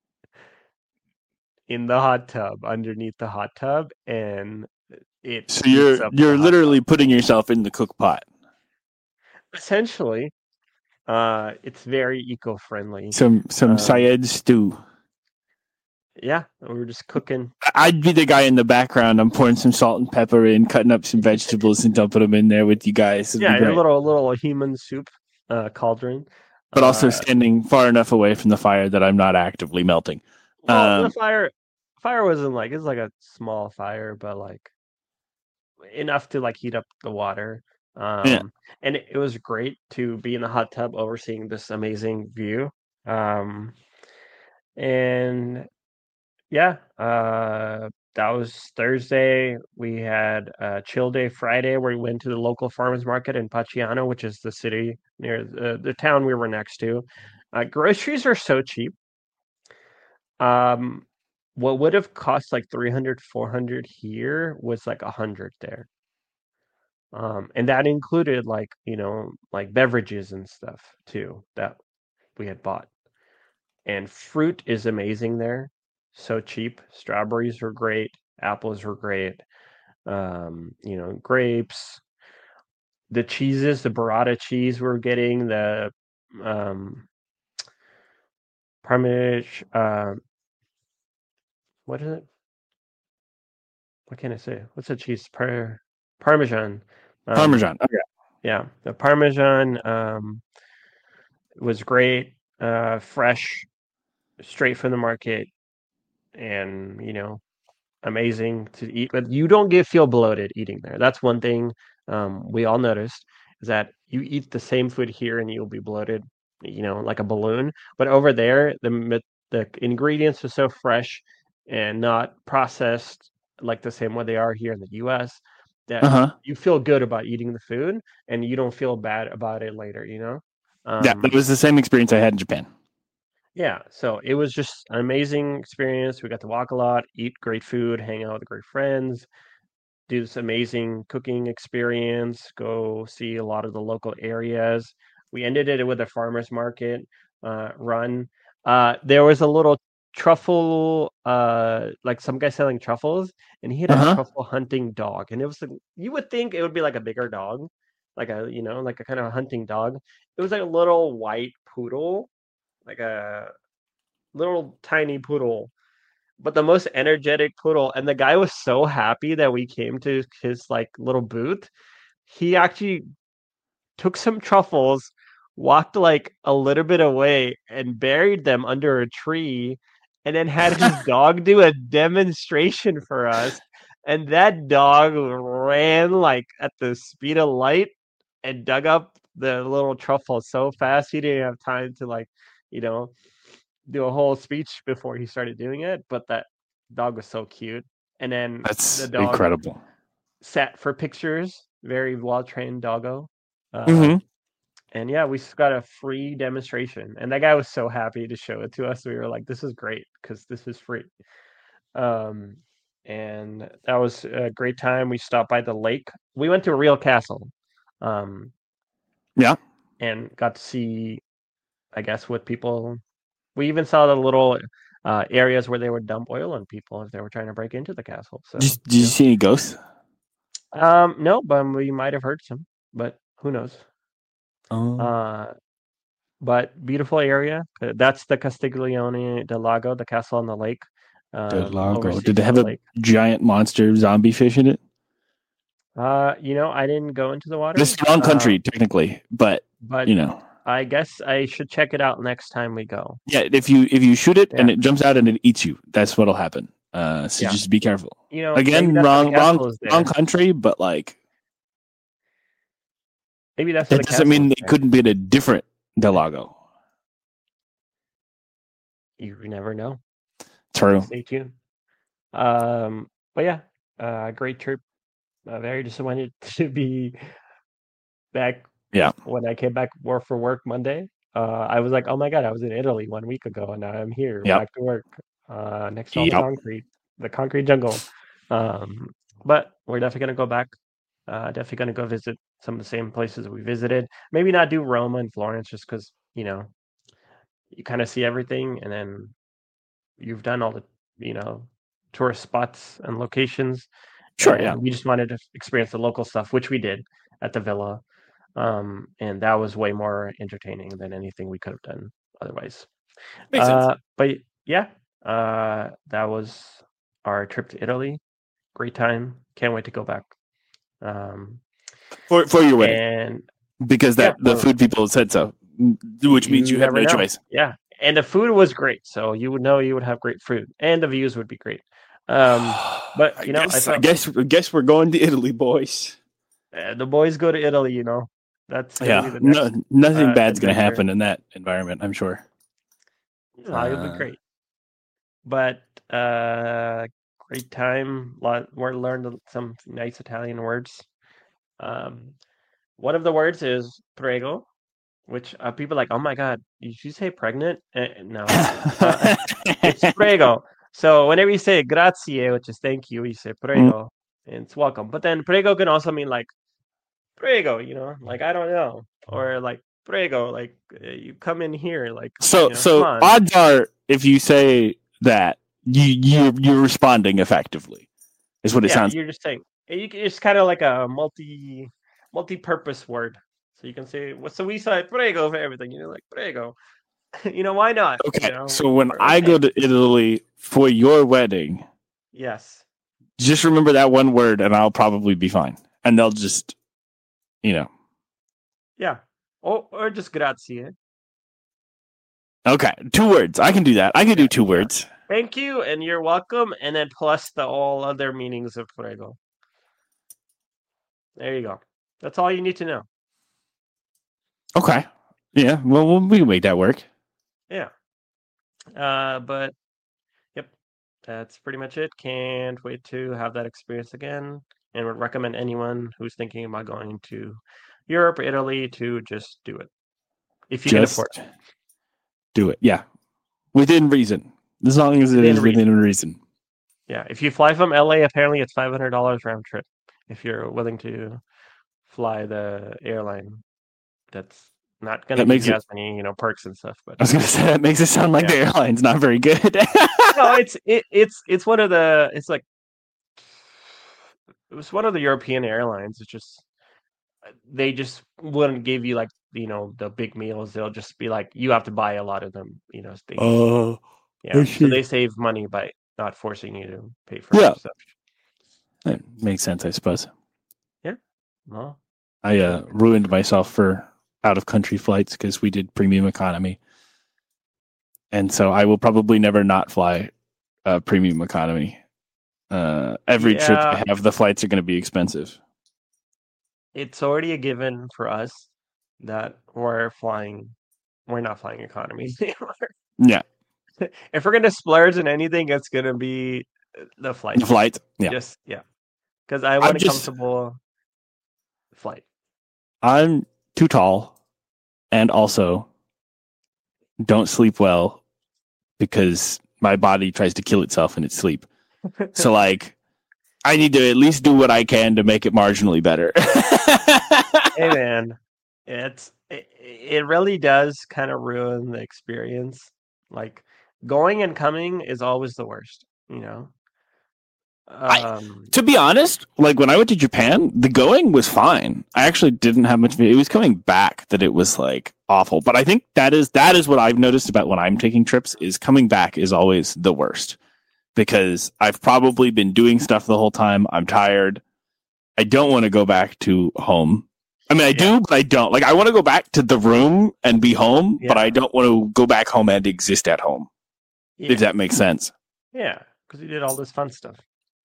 in the hot tub, underneath the hot tub, and it So heats you're up the you're hot tub. literally putting yourself in the cook pot. Essentially, uh, it's very eco-friendly. Some some Um, Syed stew. yeah, we were just cooking. I'd be the guy in the background. I'm pouring some salt and pepper in, cutting up some vegetables, and dumping them in there with you guys. It'd be Yeah, a great. little little human soup uh, cauldron. But also Uh, standing far enough away from the fire that I'm not actively melting. well, the Um, fire fire wasn't like it's like a small fire, but like enough to like heat up the water. yeah. Um, and it, it was great to be in the hot tub overseeing this amazing view. Um, and yeah, uh, that was Thursday. We had a chill day Friday where we went to the local farmers market in Paciano, which is the city near the, the town we were next to. Uh, groceries are so cheap. Um, what would have cost like three hundred, four hundred here was like a hundred there. Um, and that included like, you know, like beverages and stuff too that we had bought. And fruit is amazing there. So cheap. Strawberries were great. Apples were great. Um, you know, grapes, the cheeses, the burrata cheese we're getting, the um Parmesan, uh, what is it? What can I say? What's a cheese? Par Parmesan. Um, Parmesan. Okay. yeah, the Parmesan um was great. Uh, fresh, straight from the market, and you know, amazing to eat, but you don't get feel bloated eating there. That's one thing um, we all noticed is that you eat the same food here and you'll be bloated, you know, like a balloon. But over there, the the ingredients are so fresh and not processed like the same way they are here in the U S that Uh-huh. you feel good about eating the food and you don't feel bad about it later, you know? Um, Yeah, that was the same experience I had in Japan. yeah, so it was just an amazing experience. We got to walk a lot, eat great food, hang out with great friends, do this amazing cooking experience, go see a lot of the local areas. We ended it with a farmer's market uh, run. Uh, there was a little truffle, uh, like some guy selling truffles, and he had a Uh-huh. truffle hunting dog. And it was like, you would think it would be like a bigger dog, like a, you know, like a kind of a hunting dog. It was like a little white poodle, like a little tiny poodle, but the most energetic poodle. And the guy was so happy that we came to his like little booth. He actually took some truffles, walked like a little bit away, and buried them under a tree, and then had his dog do a demonstration for us. And that dog ran like at the speed of light and dug up the little truffle so fast he didn't have time to like, you know, do a whole speech before he started doing it, but that dog was so cute. And then the That's dog incredible. sat for pictures, very well trained doggo. Uh, Mm-hmm. and yeah, we got a free demonstration, and that guy was so happy to show it to us. We were like, "This is great because this is free." Um, and that was a great time. We stopped by the lake. We went to a real castle. Um, Yeah. and got to see, I guess, what people. We even saw the little uh, areas where they would dump oil on people if they were trying to break into the castle. So, Did, did you yeah. see any ghosts? Um, no, but we might have heard some, but who knows? Um, Uh, but beautiful area. Uh, That's the Castiglione del Lago, the castle on the lake. the Um, Lago. oversees Did they have the a lake. giant monster zombie fish in it? Uh, you know, I didn't go into the water. This is the wrong uh, country, technically, but but you know, I guess I should check it out next time we go. yeah. If you if you shoot it and Yeah. it jumps out and it eats you, that's what'll happen. Uh, so Yeah. just be careful. You know, Again, maybe that's why the wrong, castle wrong, is there. wrong country, but like Maybe that's why that the doesn't mean castle is they there. couldn't be in a different Del Lago. You never know. True. Stay tuned. Um, but yeah, uh, great trip. Uh, very disappointed to be back. Yeah. When I came back work for work Monday, uh, I was like, "Oh my god, I was in Italy one week ago, and now I'm here Yep. back to work uh, next to all the Yep. concrete, the concrete jungle." Um, but we're definitely gonna go back. Uh, definitely gonna go visit some of the same places we visited. Maybe not do Roma and Florence, just because you know you kind of see everything, and then you've done all the you know tourist spots and locations. Sure. And Yeah. we just wanted to experience the local stuff, which we did at the villa. Um, and that was way more entertaining than anything we could have done otherwise. Makes sense. Uh, but yeah, uh, that was our trip to Italy. Great time. Can't wait to go back. Um, For for your wedding, and because that yeah, the for- food people said so, which means you have never no know. choice. Yeah, and the food was great, so you would know you would have great food, and the views would be great. Um, but you know, I, guess, I, felt, guess I guess we're going to Italy, boys. uh, the boys go to Italy. You know, that's gonna Yeah, be the next. no, nothing uh, bad's going to adventure. happen in that environment, I'm sure. No, it'll Uh, be great. But uh, great time. Lot, we learned some nice Italian words. Um, one of the words is prego, which uh, people are like, oh my god, did you say pregnant? Uh, no, uh, it's prego. So whenever you say grazie, which is thank you, you say prego, and it's welcome. But then prego can also mean like prego, you know, like I don't know, or like prego, like uh, you come in here, like so you know, so come on. odds are, if you say that, you you you're responding effectively, is what it Yeah, sounds. you're just saying you can, it's kind of like a multi multi-purpose word. So you can say, well, so we say prego for everything. You're like prego. You know, why not? Okay, You know, so when or, I okay. go to Italy for your wedding, yes, just remember that one word, and I'll probably be fine. And they'll just, you know, yeah, or or just grazie. okay, two words. I can do that. I can do two words. thank you, and you're welcome, and then plus the all other meanings of fuego. There you go. That's all you need to know. Okay. Yeah. Well, we can make that work. Yeah. Uh, but yep, that's pretty much it. Can't wait to have that experience again, and would recommend anyone who's thinking about going to Europe or Italy to just do it if you Just can afford it. do it. Yeah. Within reason. As long as it Within is within reason. Yeah. If you fly from L A, apparently it's five hundred dollars round trip if you're willing to fly the airline. That's not going to That give makes you it- as many, you know, perks and stuff. But I was going to say that makes it sound like Yeah. the airline's not very good. no, it's it, it's it's one of the it's like it was one of the European airlines. It's just they just wouldn't give you like you know the big meals. They'll just be like you have to buy a lot of them. You know, they, Oh, yeah. I So see. they save money by not forcing you to pay for Yeah. stuff. that makes sense, I suppose. Well, I uh, ruined myself for out of country flights because we did premium economy. And so I will probably never not fly uh, premium economy. Uh, every trip I Yeah. have, the flights are going to be expensive. it's already a given for us that we're flying. We're not flying economy anymore. Yeah, If we're gonna splurge in anything, it's gonna be the flight. the flight. Yeah, Just yeah, because I want a just- comfortable flight. I'm too tall, and also don't sleep well because my body tries to kill itself in its sleep. So, like, I need to at least do what I can to make it marginally better. Hey man, it's it, it really does kind of ruin the experience. Like going and coming is always the worst, you know. I- Um, To be honest, like when I went to Japan, the going was fine. I actually didn't have much. It was coming back that it was like awful. But I think that is that is what I've noticed about when I'm taking trips is coming back is always the worst because I've probably been doing stuff the whole time. I'm tired. I don't want to go back to home. I mean, I do, but I don't. Like, I want to go back to the room and be home, but Yeah. I don't want to go back home and exist at home. yeah, If that makes sense. yeah, because you did all this fun stuff.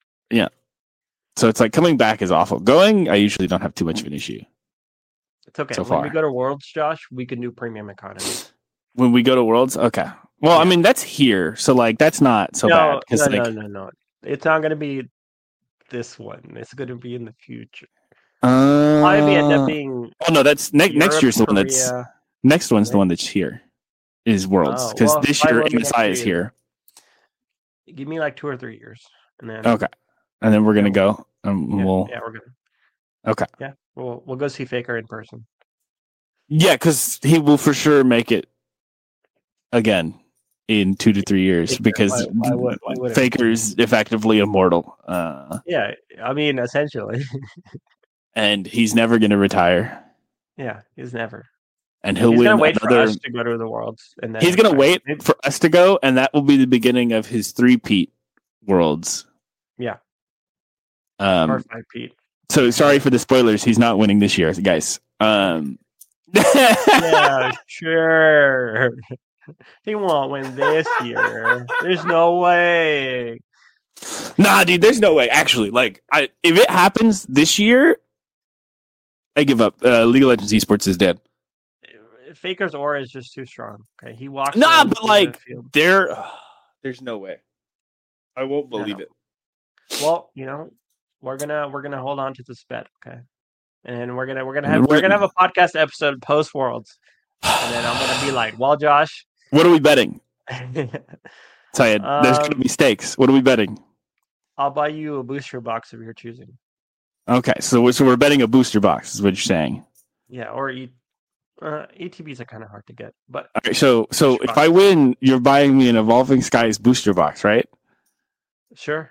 So it's like coming back is awful. Going, I usually don't have too much of an issue. It's okay. So when we far. go to Worlds, Josh, we can do premium economy. When we go to Worlds, okay. Well, I Yeah. mean that's here, so like that's not so no, bad because no, like no, no, no. It's not going to be this one. It's going to be in the future. uh, Probably end up being oh no, that's ne- next Europe, year's the one that's Korea. next one's the right? one that's here is Worlds Oh, because well, this why year won't we M S I next is year? here. Give me like two or three years, and then Okay, and then we're gonna Yeah. go. Um, yeah, we'll yeah, we're gonna okay. yeah, we'll we'll go see Faker in person. Yeah, because he will for sure make it again in two to three years Faker, because why- why would- why wouldn't? Faker's effectively immortal, uh, Yeah, I mean, essentially, and he's never gonna retire, yeah, he's never. and he'll He's win gonna wait for another. us to go to the Worlds, and then He's gonna retire. wait Maybe- for us to go, and that will be the beginning of his three-peat Worlds. Yeah, Um, or five Pete. so sorry for the spoilers. He's not winning this year, guys. Um, Yeah, sure. He won't win this year. There's no way. nah, dude. There's no way. Actually, like, I if it happens this year, I give up. Uh, League of Legends Esports is dead. Faker's aura is just too strong. Okay, he walks. Nah, around but, the like- field. There, there's no way. I won't No. believe it. Well, you know, we're gonna we're gonna hold on to this bet, okay? And we're gonna we're gonna have we're gonna have a podcast episode post Worlds, and then I'm gonna be like, well, Josh, What are we betting? Syed, there's Um, gonna be stakes. What are we betting? I'll buy you a booster box of your choosing. Okay, so we're- so we're betting a booster box. Is what you're saying? Yeah, or E. Uh, A T Bs are kind of hard to get, but Okay, so so Booster if box. I win, you're buying me an Evolving Skies booster box, right? sure.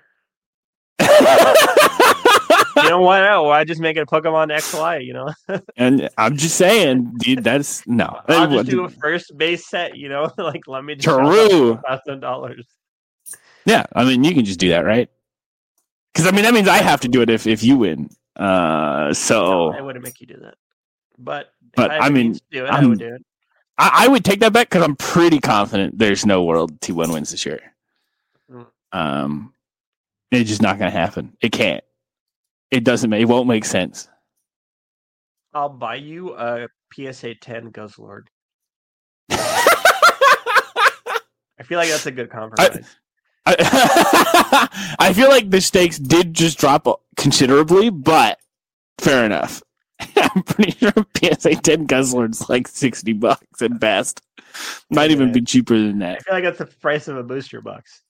You know why not? Why just make it a Pokemon X Y? You know, And I'm just saying, dude, that's no. I'll just do a first base set. You know, like let me just True. thousand dollars. Yeah, I mean, you can just do that, right? Because I mean, that means I have to do it if if you win. Uh, so I wouldn't make you do that, but But, if I, had I the mean, means to do it, I I'm- would do it. I, I would take that bet because I'm pretty confident there's no World T one wins this year. Um, it's just not going to happen. It can't. It doesn't make, it won't make sense. I'll buy you a P S A ten Guzzlord. I feel like that's a good compromise. I, I, I feel like the stakes did just drop considerably, but fair enough. I'm pretty sure P S A ten Guzzlord's like sixty bucks at best. Might yeah. even be cheaper than that. I feel like that's the price of a booster box.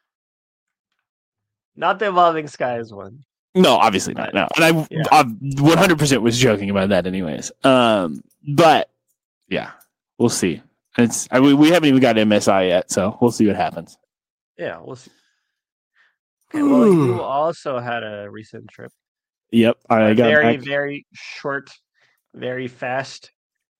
Not the Evolving Skies one. No, obviously not. No, and I, yeah. I one hundred percent was joking about that, anyways. Um, but yeah, we'll see. It's I, we, we haven't even got M S I yet, so we'll see what happens. Yeah, we'll see. Okay, well, you also had a recent trip. Yep, I a got very back. very short, very fast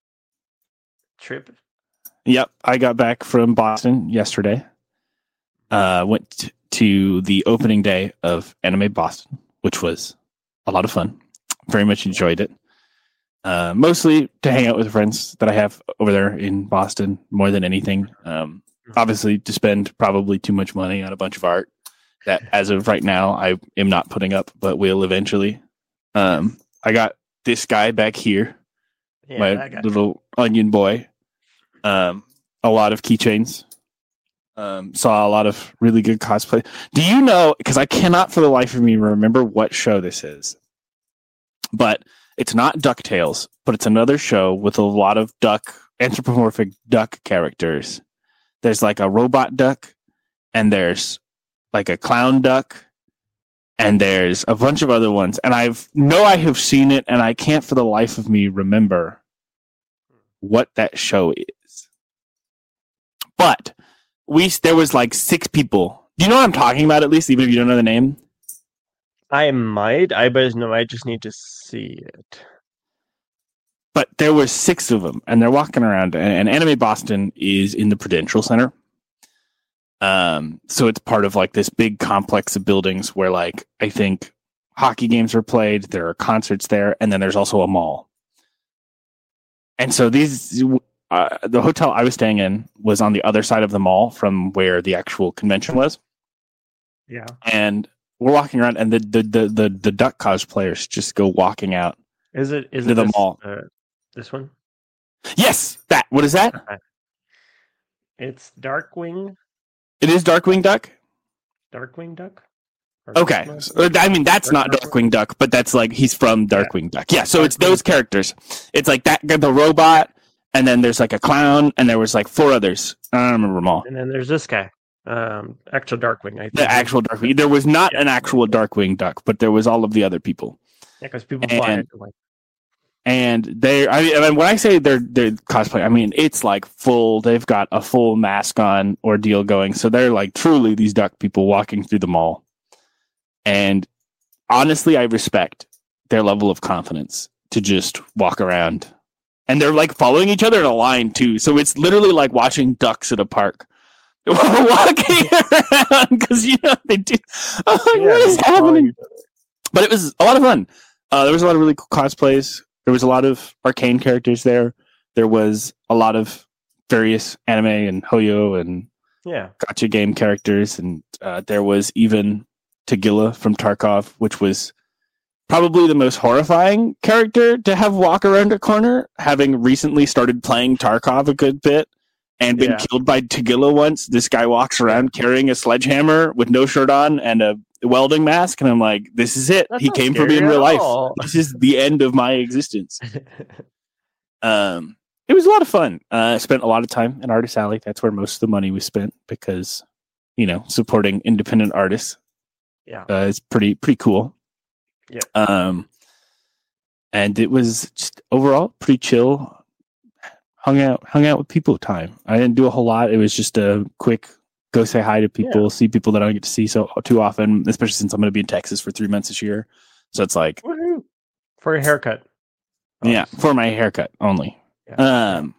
trip. Yep, I got back from Boston yesterday. Uh, went t- to the opening day of Anime Boston, which was a lot of fun. Very much enjoyed it. Uh, mostly to hang out with friends that I have over there in Boston more than anything. Um, obviously to spend probably too much money on a bunch of art that as of right now I am not putting up, but will eventually. Um, I got this guy back here, yeah, my little you. onion boy. Um, a lot of keychains. Um, saw a lot of really good cosplay. Do you know, because I cannot for the life of me remember what show this is, but it's not DuckTales, but it's another show with a lot of duck, anthropomorphic duck characters. There's like a robot duck, and there's like a clown duck, and there's a bunch of other ones. And I know I have seen it, and I can't for the life of me remember what that show is. But we there was like six people. Do you know what I'm talking about, at least, even if you don't know the name? I might. I but no, I just need to see it. But there were six of them, and they're walking around. And Anime Boston is in the Prudential Center. Um, so it's part of like this big complex of buildings where, like, I think hockey games are played. There are concerts there, and then there's also a mall. And so these, uh, the hotel I was staying in was on the other side of the mall from where the actual convention was. Yeah, and we're walking around, and the the the the, the duck cosplayers just go walking out. Is it is to it the this, mall? Uh, this one? Yes, that. What is that? It's Darkwing. It is Darkwing Duck. Darkwing Duck. Or okay, so, I mean that's Dark not Darkwing Duck, but that's like he's from Darkwing yeah. Duck. Yeah, so Darkwing. It's those characters. It's like that the robot, and then there's like a clown, and there was like four others. I don't remember them all. And then there's this guy. Um, actual Darkwing, I think. The actual Darkwing. There was not yeah. an actual Darkwing Duck, but there was all of the other people. Yeah, because people fly it. Like... And they, I mean, I mean, when I say they're they're cosplay, I mean it's like full. They've got a full mask on ordeal going, so they're like truly these duck people walking through the mall. And honestly, I respect their level of confidence to just walk around, and they're like following each other in a line too. So it's literally like watching ducks at a park. Walking around because you know they do. I'm like, yeah, what is happening? But it was a lot of fun. Uh, there was a lot of really cool cosplays. There was a lot of arcane characters there. There was a lot of various anime and Hoyo and yeah, gacha game characters, and uh, there was even Tagilla from Tarkov, which was probably the most horrifying character to have walk around a corner, having recently started playing Tarkov a good bit. And been yeah. killed by Tagilla once. This guy walks around carrying a sledgehammer with no shirt on and a welding mask. And I'm like, this is it. That's he came for me in real all. life. This is the end of my existence. um, It was a lot of fun. Uh, I spent a lot of time in Artist Alley. That's where most of the money was spent because, you know, supporting independent artists. Yeah, uh, it's pretty pretty cool. Yeah. Um, and it was just overall pretty chill. Hung out, hung out with people time. I didn't do a whole lot. It was just a quick go say hi to people, yeah. see people that I don't get to see so too often, especially since I'm going to be in Texas for three months this year. So it's like Woo-hoo. For a haircut. Yeah, for my haircut only. Yeah. Um,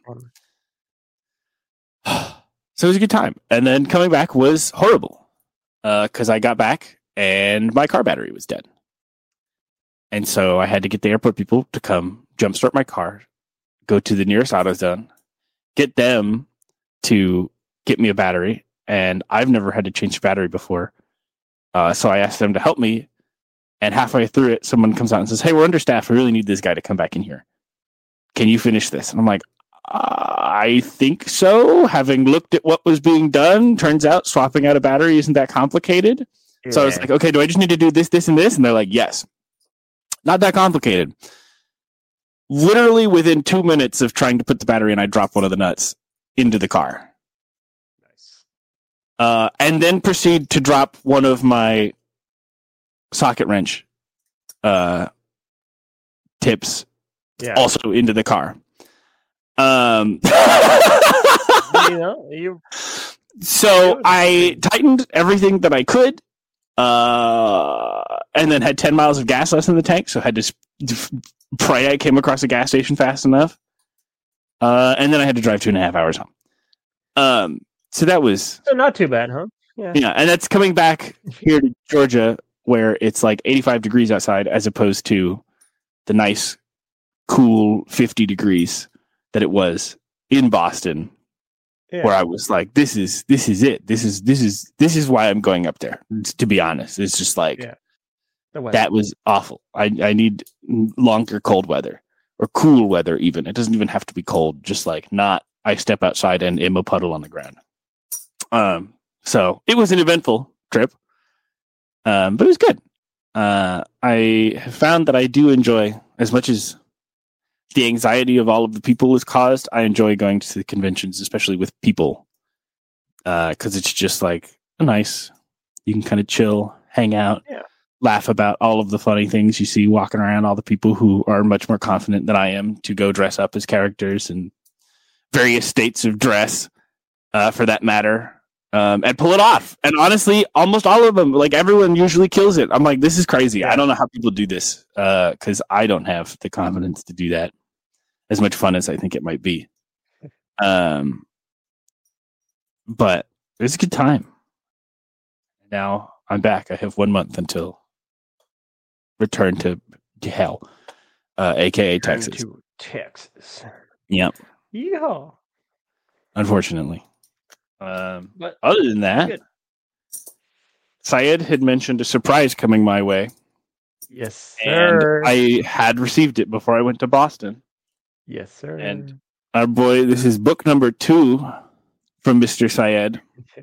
so it was a good time. And then coming back was horrible because uh, I got back and my car battery was dead. And so I had to get the airport people to come jumpstart my car, go to the nearest AutoZone, get them to get me a battery, and I've never had to change the battery before. Uh, so I asked them to help me, and halfway through it, someone comes out and says, "Hey, we're understaffed. We really need this guy to come back in here. Can you finish this?" And I'm like, uh, I think so. Having looked at what was being done, turns out swapping out a battery isn't that complicated. Yeah. So I was like, okay, do I just need to do this, this, and this? And they're like, yes. Not that complicated. Literally within two minutes of trying to put the battery in, I dropped one of the nuts into the car. Nice. Uh, and then proceed to drop one of my socket wrench uh, tips yeah. also into the car. Um, you know, you. So I tightened everything that I could, uh, and then had ten miles of gas less in the tank, so I had to sp- pray I came across a gas station fast enough. Uh, and then I had to drive two and a half hours home. Um, so that was so not too bad, huh? Yeah, yeah, and that's coming back here to Georgia, where it's like eighty-five degrees outside, as opposed to the nice, cool fifty degrees that it was in Boston, yeah. Where I was like, "This is this is it. This is this is this is why I'm going up there." To be honest, it's just like yeah. that was awful. I I need longer cold weather or cool weather. Even it doesn't even have to be cold. Just like not. I step outside and am a puddle on the ground. Um. So it was an eventful trip, um, but it was good. Uh, I have found that I do enjoy, as much as the anxiety of all of the people is caused, I enjoy going to the conventions, especially with people, because uh, it's just like a nice, you can kind of chill, hang out, yeah. laugh about all of the funny things you see walking around, all the people who are much more confident than I am to go dress up as characters and various states of dress, uh, for that matter. Um, and pull it off. And honestly, almost all of them, like everyone usually kills it. I'm like, this is crazy. Yeah. I don't know how people do this, because uh, I don't have the confidence to do that. As much fun as I think it might be. Um, but it was a good time. Now I'm back. I have one month until return to, to hell, uh, A K A Texas. To Texas. Yep. Yeah. Unfortunately. Um, but other than that, good. Syed had mentioned a surprise coming my way. Yes, sir. And I had received it before I went to Boston. Yes, sir. And our boy, this is book number two from Mister Syed.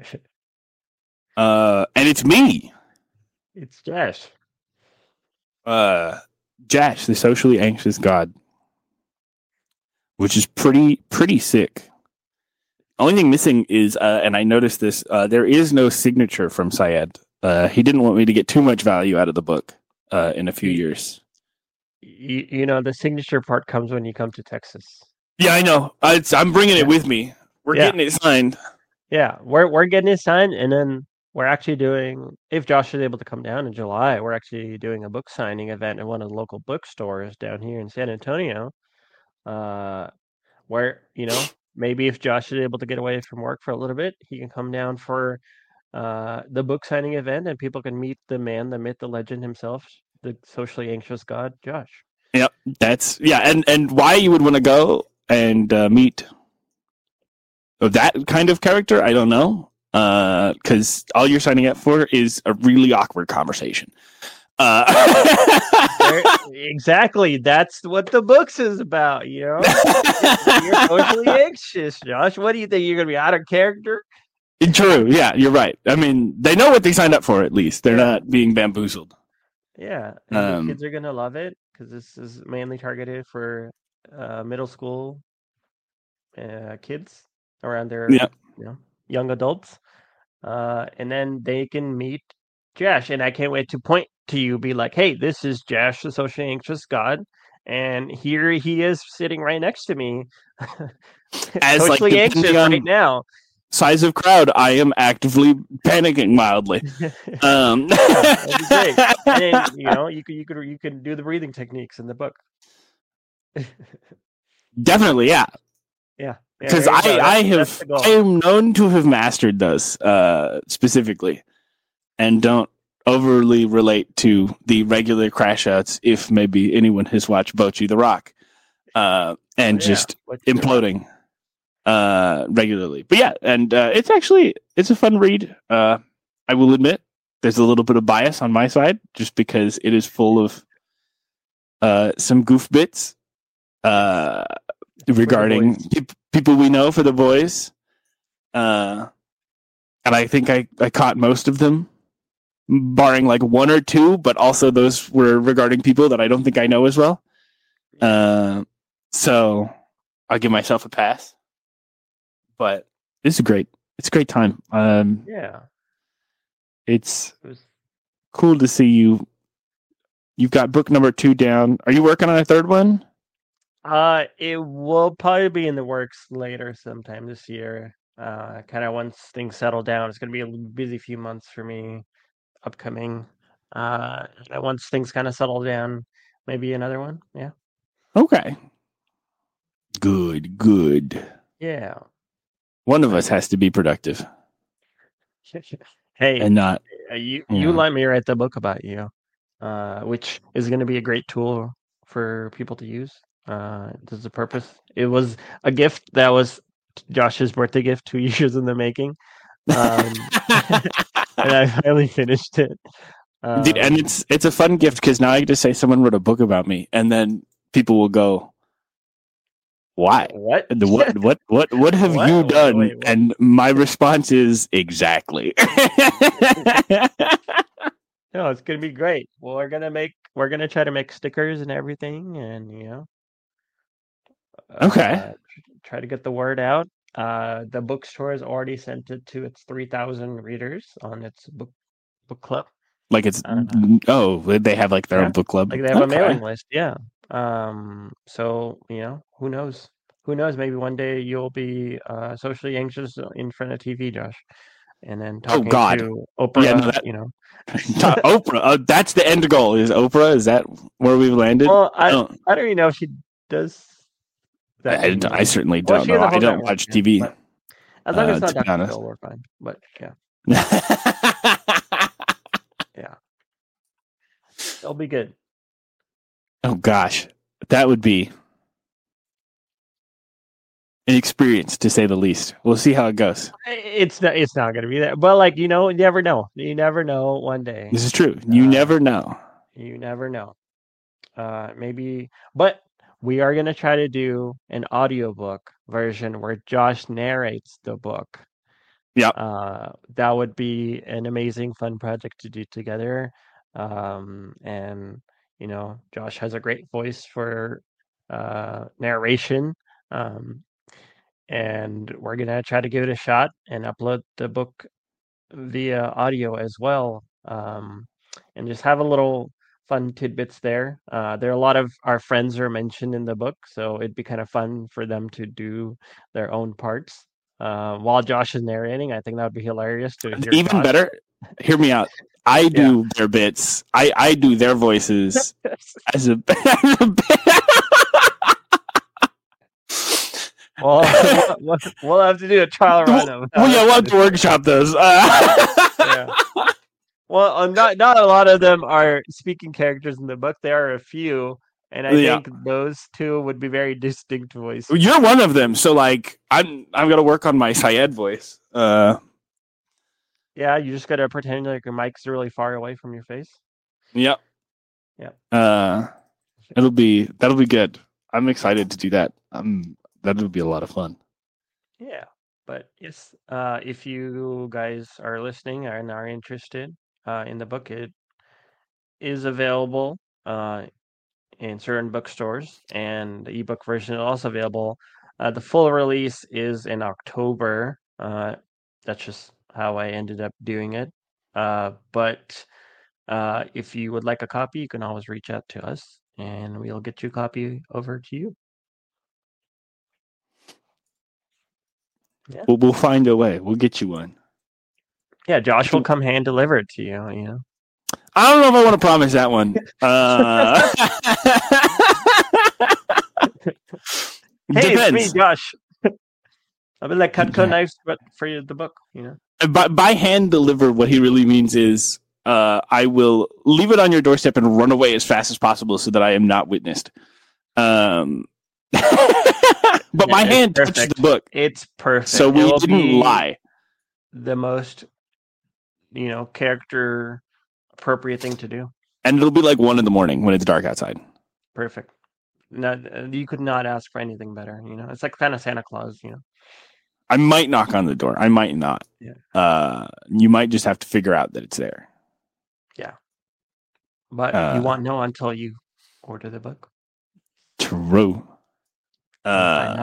uh, and it's me. It's Josh. Uh, Josh, the socially anxious god. Which is pretty, pretty sick. Only thing missing is, uh, and I noticed this, uh, there is no signature from Syed. Uh, he didn't want me to get too much value out of the book uh, in a few years. You, you know, the signature part comes when you come to Texas. Yeah, I know. I, it's, I'm bringing it with me. We're yeah. getting it signed. Yeah, we're we're getting it signed, and then we're actually doing, if Josh is able to come down in July, we're actually doing a book signing event at one of the local bookstores down here in San Antonio, uh, where, you know, maybe if Josh is able to get away from work for a little bit, he can come down for uh, the book signing event, and people can meet the man, the myth, the legend himself, the socially anxious god, Josh. Yep, that's yeah, and and why you would want to go and uh, meet that kind of character, I don't know, because uh, all you're signing up for is a really awkward conversation. Uh, exactly. That's what the books is about, you know? You're socially anxious, Josh. What do you think? You're going to be out of character? True. Yeah, you're right. I mean, they know what they signed up for, at least. They're yeah. not being bamboozled. Yeah. And um, the kids are going to love it, because this is mainly targeted for uh, middle school uh, kids around their yeah. you know, young adults. Uh, and then they can meet Josh. And I can't wait to point to you, be like, hey, this is Josh, the socially anxious god, and here he is sitting right next to me, as socially like, anxious right now. Size of crowd, I am actively panicking mildly. um, yeah, that'd be great. And then, you know, you could you could you can do the breathing techniques in the book. Definitely, yeah, yeah. Because yeah, I I have I am known to have mastered those uh, specifically, and don't overly relate to the regular crash outs, if maybe anyone has watched Bocchi the Rock, uh, and oh, yeah. just What's imploding. uh, regularly. But yeah, and uh, it's actually it's a fun read. Uh, I will admit there's a little bit of bias on my side just because it is full of uh, some goof bits uh, regarding pe- people we know for the boys. Uh, and I think I, I caught most of them, barring like one or two, but also those were regarding people that I don't think I know as well. Uh, so I'll give myself a pass. But this is great. It's a great time. Um, Yeah. It's It was, cool to see you. You've got book number two down. Are you working on a third one? uh, it will probably be in the works later sometime this year. Uh, kind of once things settle down. It's going to be a busy few months for me upcoming. Uh, and once things kind of settle down, maybe another one. Yeah. Okay. Good, good. Yeah. One of us has to be productive Hey, and not. uh, you Yeah. you let me write the book about you, uh, which is going to be a great tool for people to use. Uh, this is the purpose. It was a gift that was Josh's birthday gift, two years in the making, um, and I finally finished it. Um, Dude, and it's it's a fun gift because now I get to say someone wrote a book about me, and then people will go, "Why? what? The, what? What? What? What have What? you Wait, done?" wait, what? And my response is exactly. No, it's gonna be great. Well, we're gonna make we're gonna try to make stickers and everything, and you know, Okay. uh, tr- try to get the word out. Uh, the bookstore has already sent it to its three thousand readers on its book book club. Like it's Uh, oh, they have like their yeah, own book club. like they have a Okay. mailing list. Yeah. Um. So you know, who knows? Who knows? Maybe one day you'll be uh, socially anxious in front of T V, Josh, and then Oh talking God. to Oprah. Yeah, no, that- you know. Oprah. Uh, that's the end goal. Is Oprah? Is that where we've landed? Well, I Oh. I don't even know if she does that. I, I anymore. certainly Well, don't she has know. a I whole don't network, watch yeah, T V. but as long as uh, it's not to be Doctor honest. Phil, we're fine. But yeah, yeah, it'll be good. Oh gosh, that would be an experience to say the least. We'll see how it goes. I- It's not. It's not going to be that. But like you know, you never know. You never know. One day, This is true. You Uh, never know. you never know. Uh, maybe, but we are going to try to do an audiobook version where Josh narrates the book. Yep. Uh, that would be an amazing, fun project to do together. Um, and you know, Josh has a great voice for uh, narration. Um, and we're gonna try to give it a shot and upload the book via audio as well. Um, and just have a little fun tidbits there. Uh, there are a lot of our friends are mentioned in the book, so it'd be kind of fun for them to do their own parts. Uh, while Josh is narrating, I think that would be hilarious to hear. Even Josh. better. Hear me out. I do their bits. I, I do their voices as a. As a bit. Well, we'll, we'll have to do a trial run of. Well, yeah, we'll have to workshop those. Uh, Yeah. Well, uh, not not a lot of them are speaking characters in the book. There are a few, and I Yeah. think those two would be very distinct voices. You're one of them, so like I'm I'm gonna work on my Syed voice. Uh, Yeah, you just gotta pretend like your mic's really far away from your face. yep. Yep. Uh, it'll be that'll be good. I'm excited to do that. Um, that'll be a lot of fun. Yeah, but yes, uh, if you guys are listening and are interested uh, in the book, it is available uh, in certain bookstores, and the ebook version is also available. Uh, the full release is in October. Uh, that's just how I ended up doing it. Uh, but uh, if you would like a copy, you can always reach out to us, and we'll get you a copy over to you. We'll we'll find a way. We'll get you one. Yeah, Josh will come hand deliver it to you. You know. I don't know if I want to promise that one. Uh, Hey, depends. it's me, Josh. I've been like Cutco Yeah. knives, but for you, the book, you know. By, by hand deliver, what he really means is uh, I will leave it on your doorstep and run away as fast as possible so that I am not witnessed. Um, but Yeah, my it's hand touched perfect. the book, It's perfect. so It we will didn't be lie. the most, you know, character appropriate thing to do. And it'll be like one in the morning when it's dark outside. Perfect. Not, you could not ask for anything better. You know, it's like kind of Santa Claus. You know, I might knock on the door. I might not. Yeah. Uh, you might just have to figure out that it's there. but Uh, you won't know until you order the book. True. Find Uh,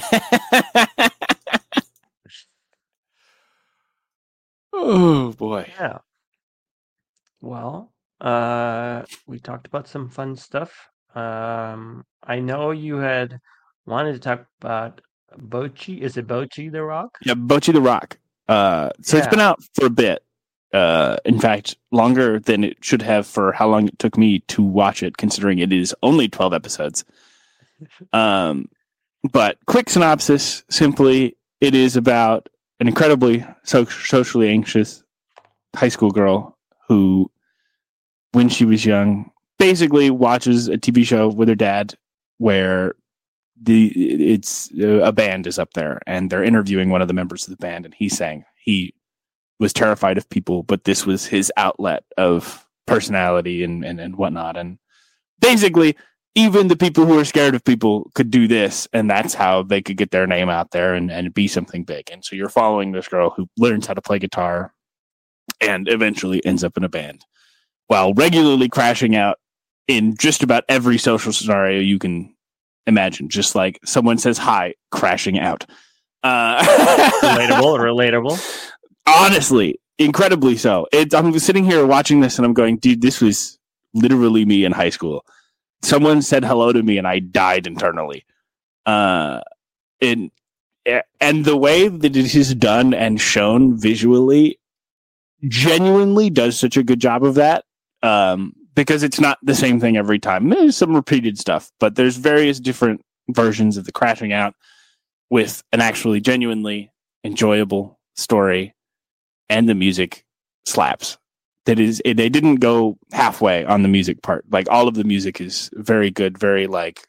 oh boy. Yeah. Well, uh, we talked about some fun stuff. Um, I know you had wanted to talk about Bochi. Is it Bochi the Rock? Yeah, Bocchi the Rock. Uh, so it's Yeah. been out for a bit. Uh, in fact, longer than it should have for how long it took me to watch it, considering it is only twelve episodes. Um, but quick synopsis: simply, it is about an incredibly so- socially anxious high school girl who, when she was young, basically watches a T V show with her dad where the it's uh, a band is up there and they're interviewing one of the members of the band, and he's saying he was terrified of people, but this was his outlet of personality and, and, and whatnot. And basically, even the people who are scared of people could do this, and that's how they could get their name out there and, and be something big. And so you're following this girl who learns how to play guitar and eventually ends up in a band while regularly crashing out in just about every social scenario you can imagine. Just like someone says hi, crashing out. Uh, Relatable, relatable. Honestly, incredibly so. It, I'm sitting here watching this and I'm going, dude, this was literally me in high school. Someone said hello to me and I died internally. Uh, and, and the way that it is done and shown visually genuinely does such a good job of that. Um, because it's not the same thing every time. There's some repeated stuff, but there's various different versions of the crashing out with an actually genuinely enjoyable story. And the music slaps. That is, it, they didn't go halfway on the music part. Like all of the music is very good, very like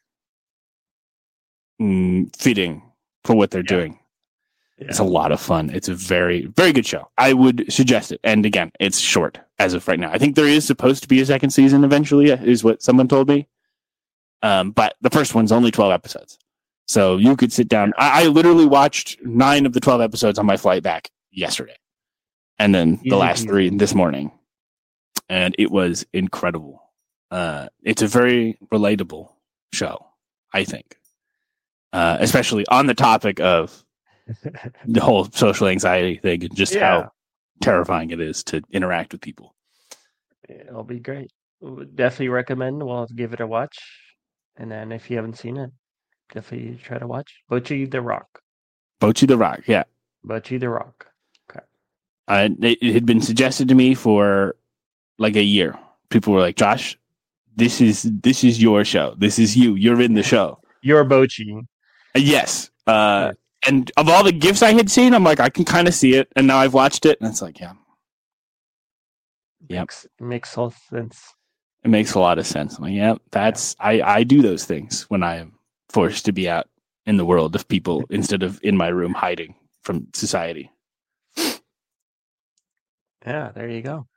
mm, fitting for what they're Yeah. doing. Yeah. It's a lot of fun. It's a very, very good show. I would suggest it. And again, it's short as of right now. I think there is supposed to be a second season eventually, is what someone told me. Um, but the first one's only twelve episodes, so you could sit down. I, I literally watched nine of the twelve episodes on my flight back yesterday. And then the Easy last peasy. three this morning. And it was incredible. Uh, it's a very relatable show, I think. Uh, especially on the topic of the whole social anxiety thing and just Yeah. how terrifying it is to interact with people. It'll be great. Would definitely recommend. Well, give it a watch. And then if you haven't seen it, definitely try to watch Bochi the Rock. Bocchi the Rock, yeah. Bochi the Rock. Uh, it, it had been suggested to me for like a year. People were like, Josh, this is this is your show. This is you. You're in the show. You're Bochi. Uh, yes. Uh, Yes. and of all the gifs I had seen, I'm like, I can kind of see it. And now I've watched it, and it's like, yeah, Yep. Makes, makes all sense. it makes a lot of sense. I'm like, yeah, that's I, I do those things when I am forced to be out in the world of people instead of in my room hiding from society. Yeah, there you go.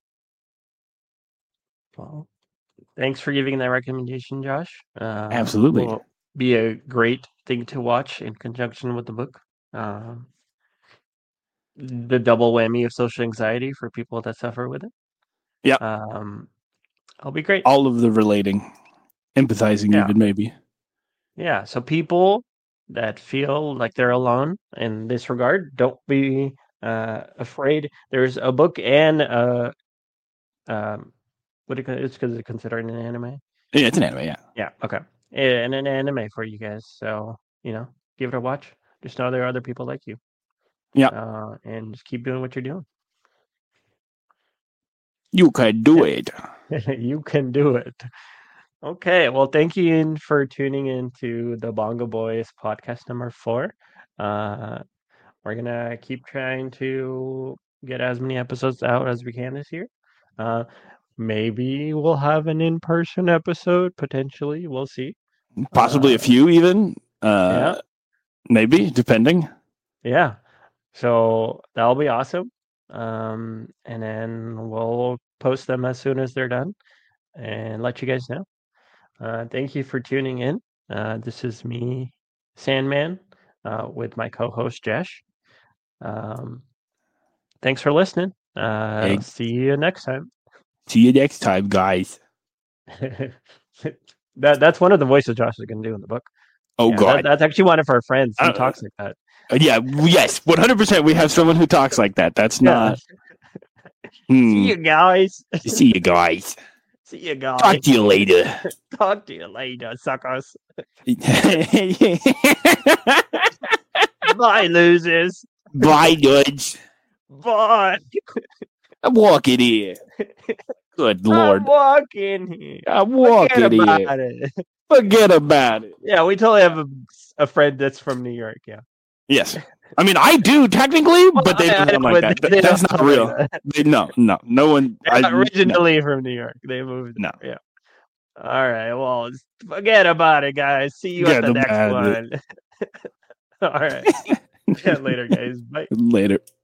Well, thanks for giving that recommendation, Josh. Uh, Absolutely. will be a great thing to watch in conjunction with the book. Um, the double whammy of social anxiety for people that suffer with it. Yeah. Um, I'll be great. All of the relating, empathizing Yeah. even maybe. Yeah. So people that feel like they're alone in this regard, don't be uh, afraid. There's a book and uh, um, what do you, it's because it's considered an anime. Yeah, it's an anime, yeah. Yeah. Okay. And an anime for you guys. So you know, give it a watch. Just know there are other people like you. Yeah. Uh, and just keep doing what you're doing. You can do it. You can do it. Okay. Well, thank you Ian, for tuning into the Bongo Boys podcast number four. Uh, we're gonna keep trying to get as many episodes out as we can this year. Uh, maybe we'll have an in-person episode potentially. We'll see. Possibly Uh, a few even. Uh, Maybe, depending. Yeah. So that'll be awesome. Um, and then we'll post them as soon as they're done and let you guys know. Uh, thank you for tuning in. Uh, this is me, Sandman, uh, with my co-host Jesh. Um, thanks for listening. Uh, Hey. See you next time. See you next time, guys. that that's one of the voices Josh is going to do in the book. Oh Yeah, God, that, that's actually one of our friends. He Uh, talks like that. Uh, yeah, yes, one hundred percent. We have someone who talks like that. That's Yeah. not. See Hmm. you guys. See you guys. See you guys. Talk to you later. Talk to you later, suckers. Bye, losers. Bye, dudes. Bye. I'm walking here. Good I'm Lord. walking here. I'm Forget walking here. about it. Forget about it. Yeah, we totally have a, a friend that's from New York. Yeah. Yes. I mean, I do technically, but they I- I don't know, like but that. they That's don't not talk real. like that. They, no, no, no one. They're I, not no. originally from New York. They moved. No. Yeah. All right. Well, forget about it, guys. See you Forget at the next about one. All right. Yeah, later, guys. Bye. Later.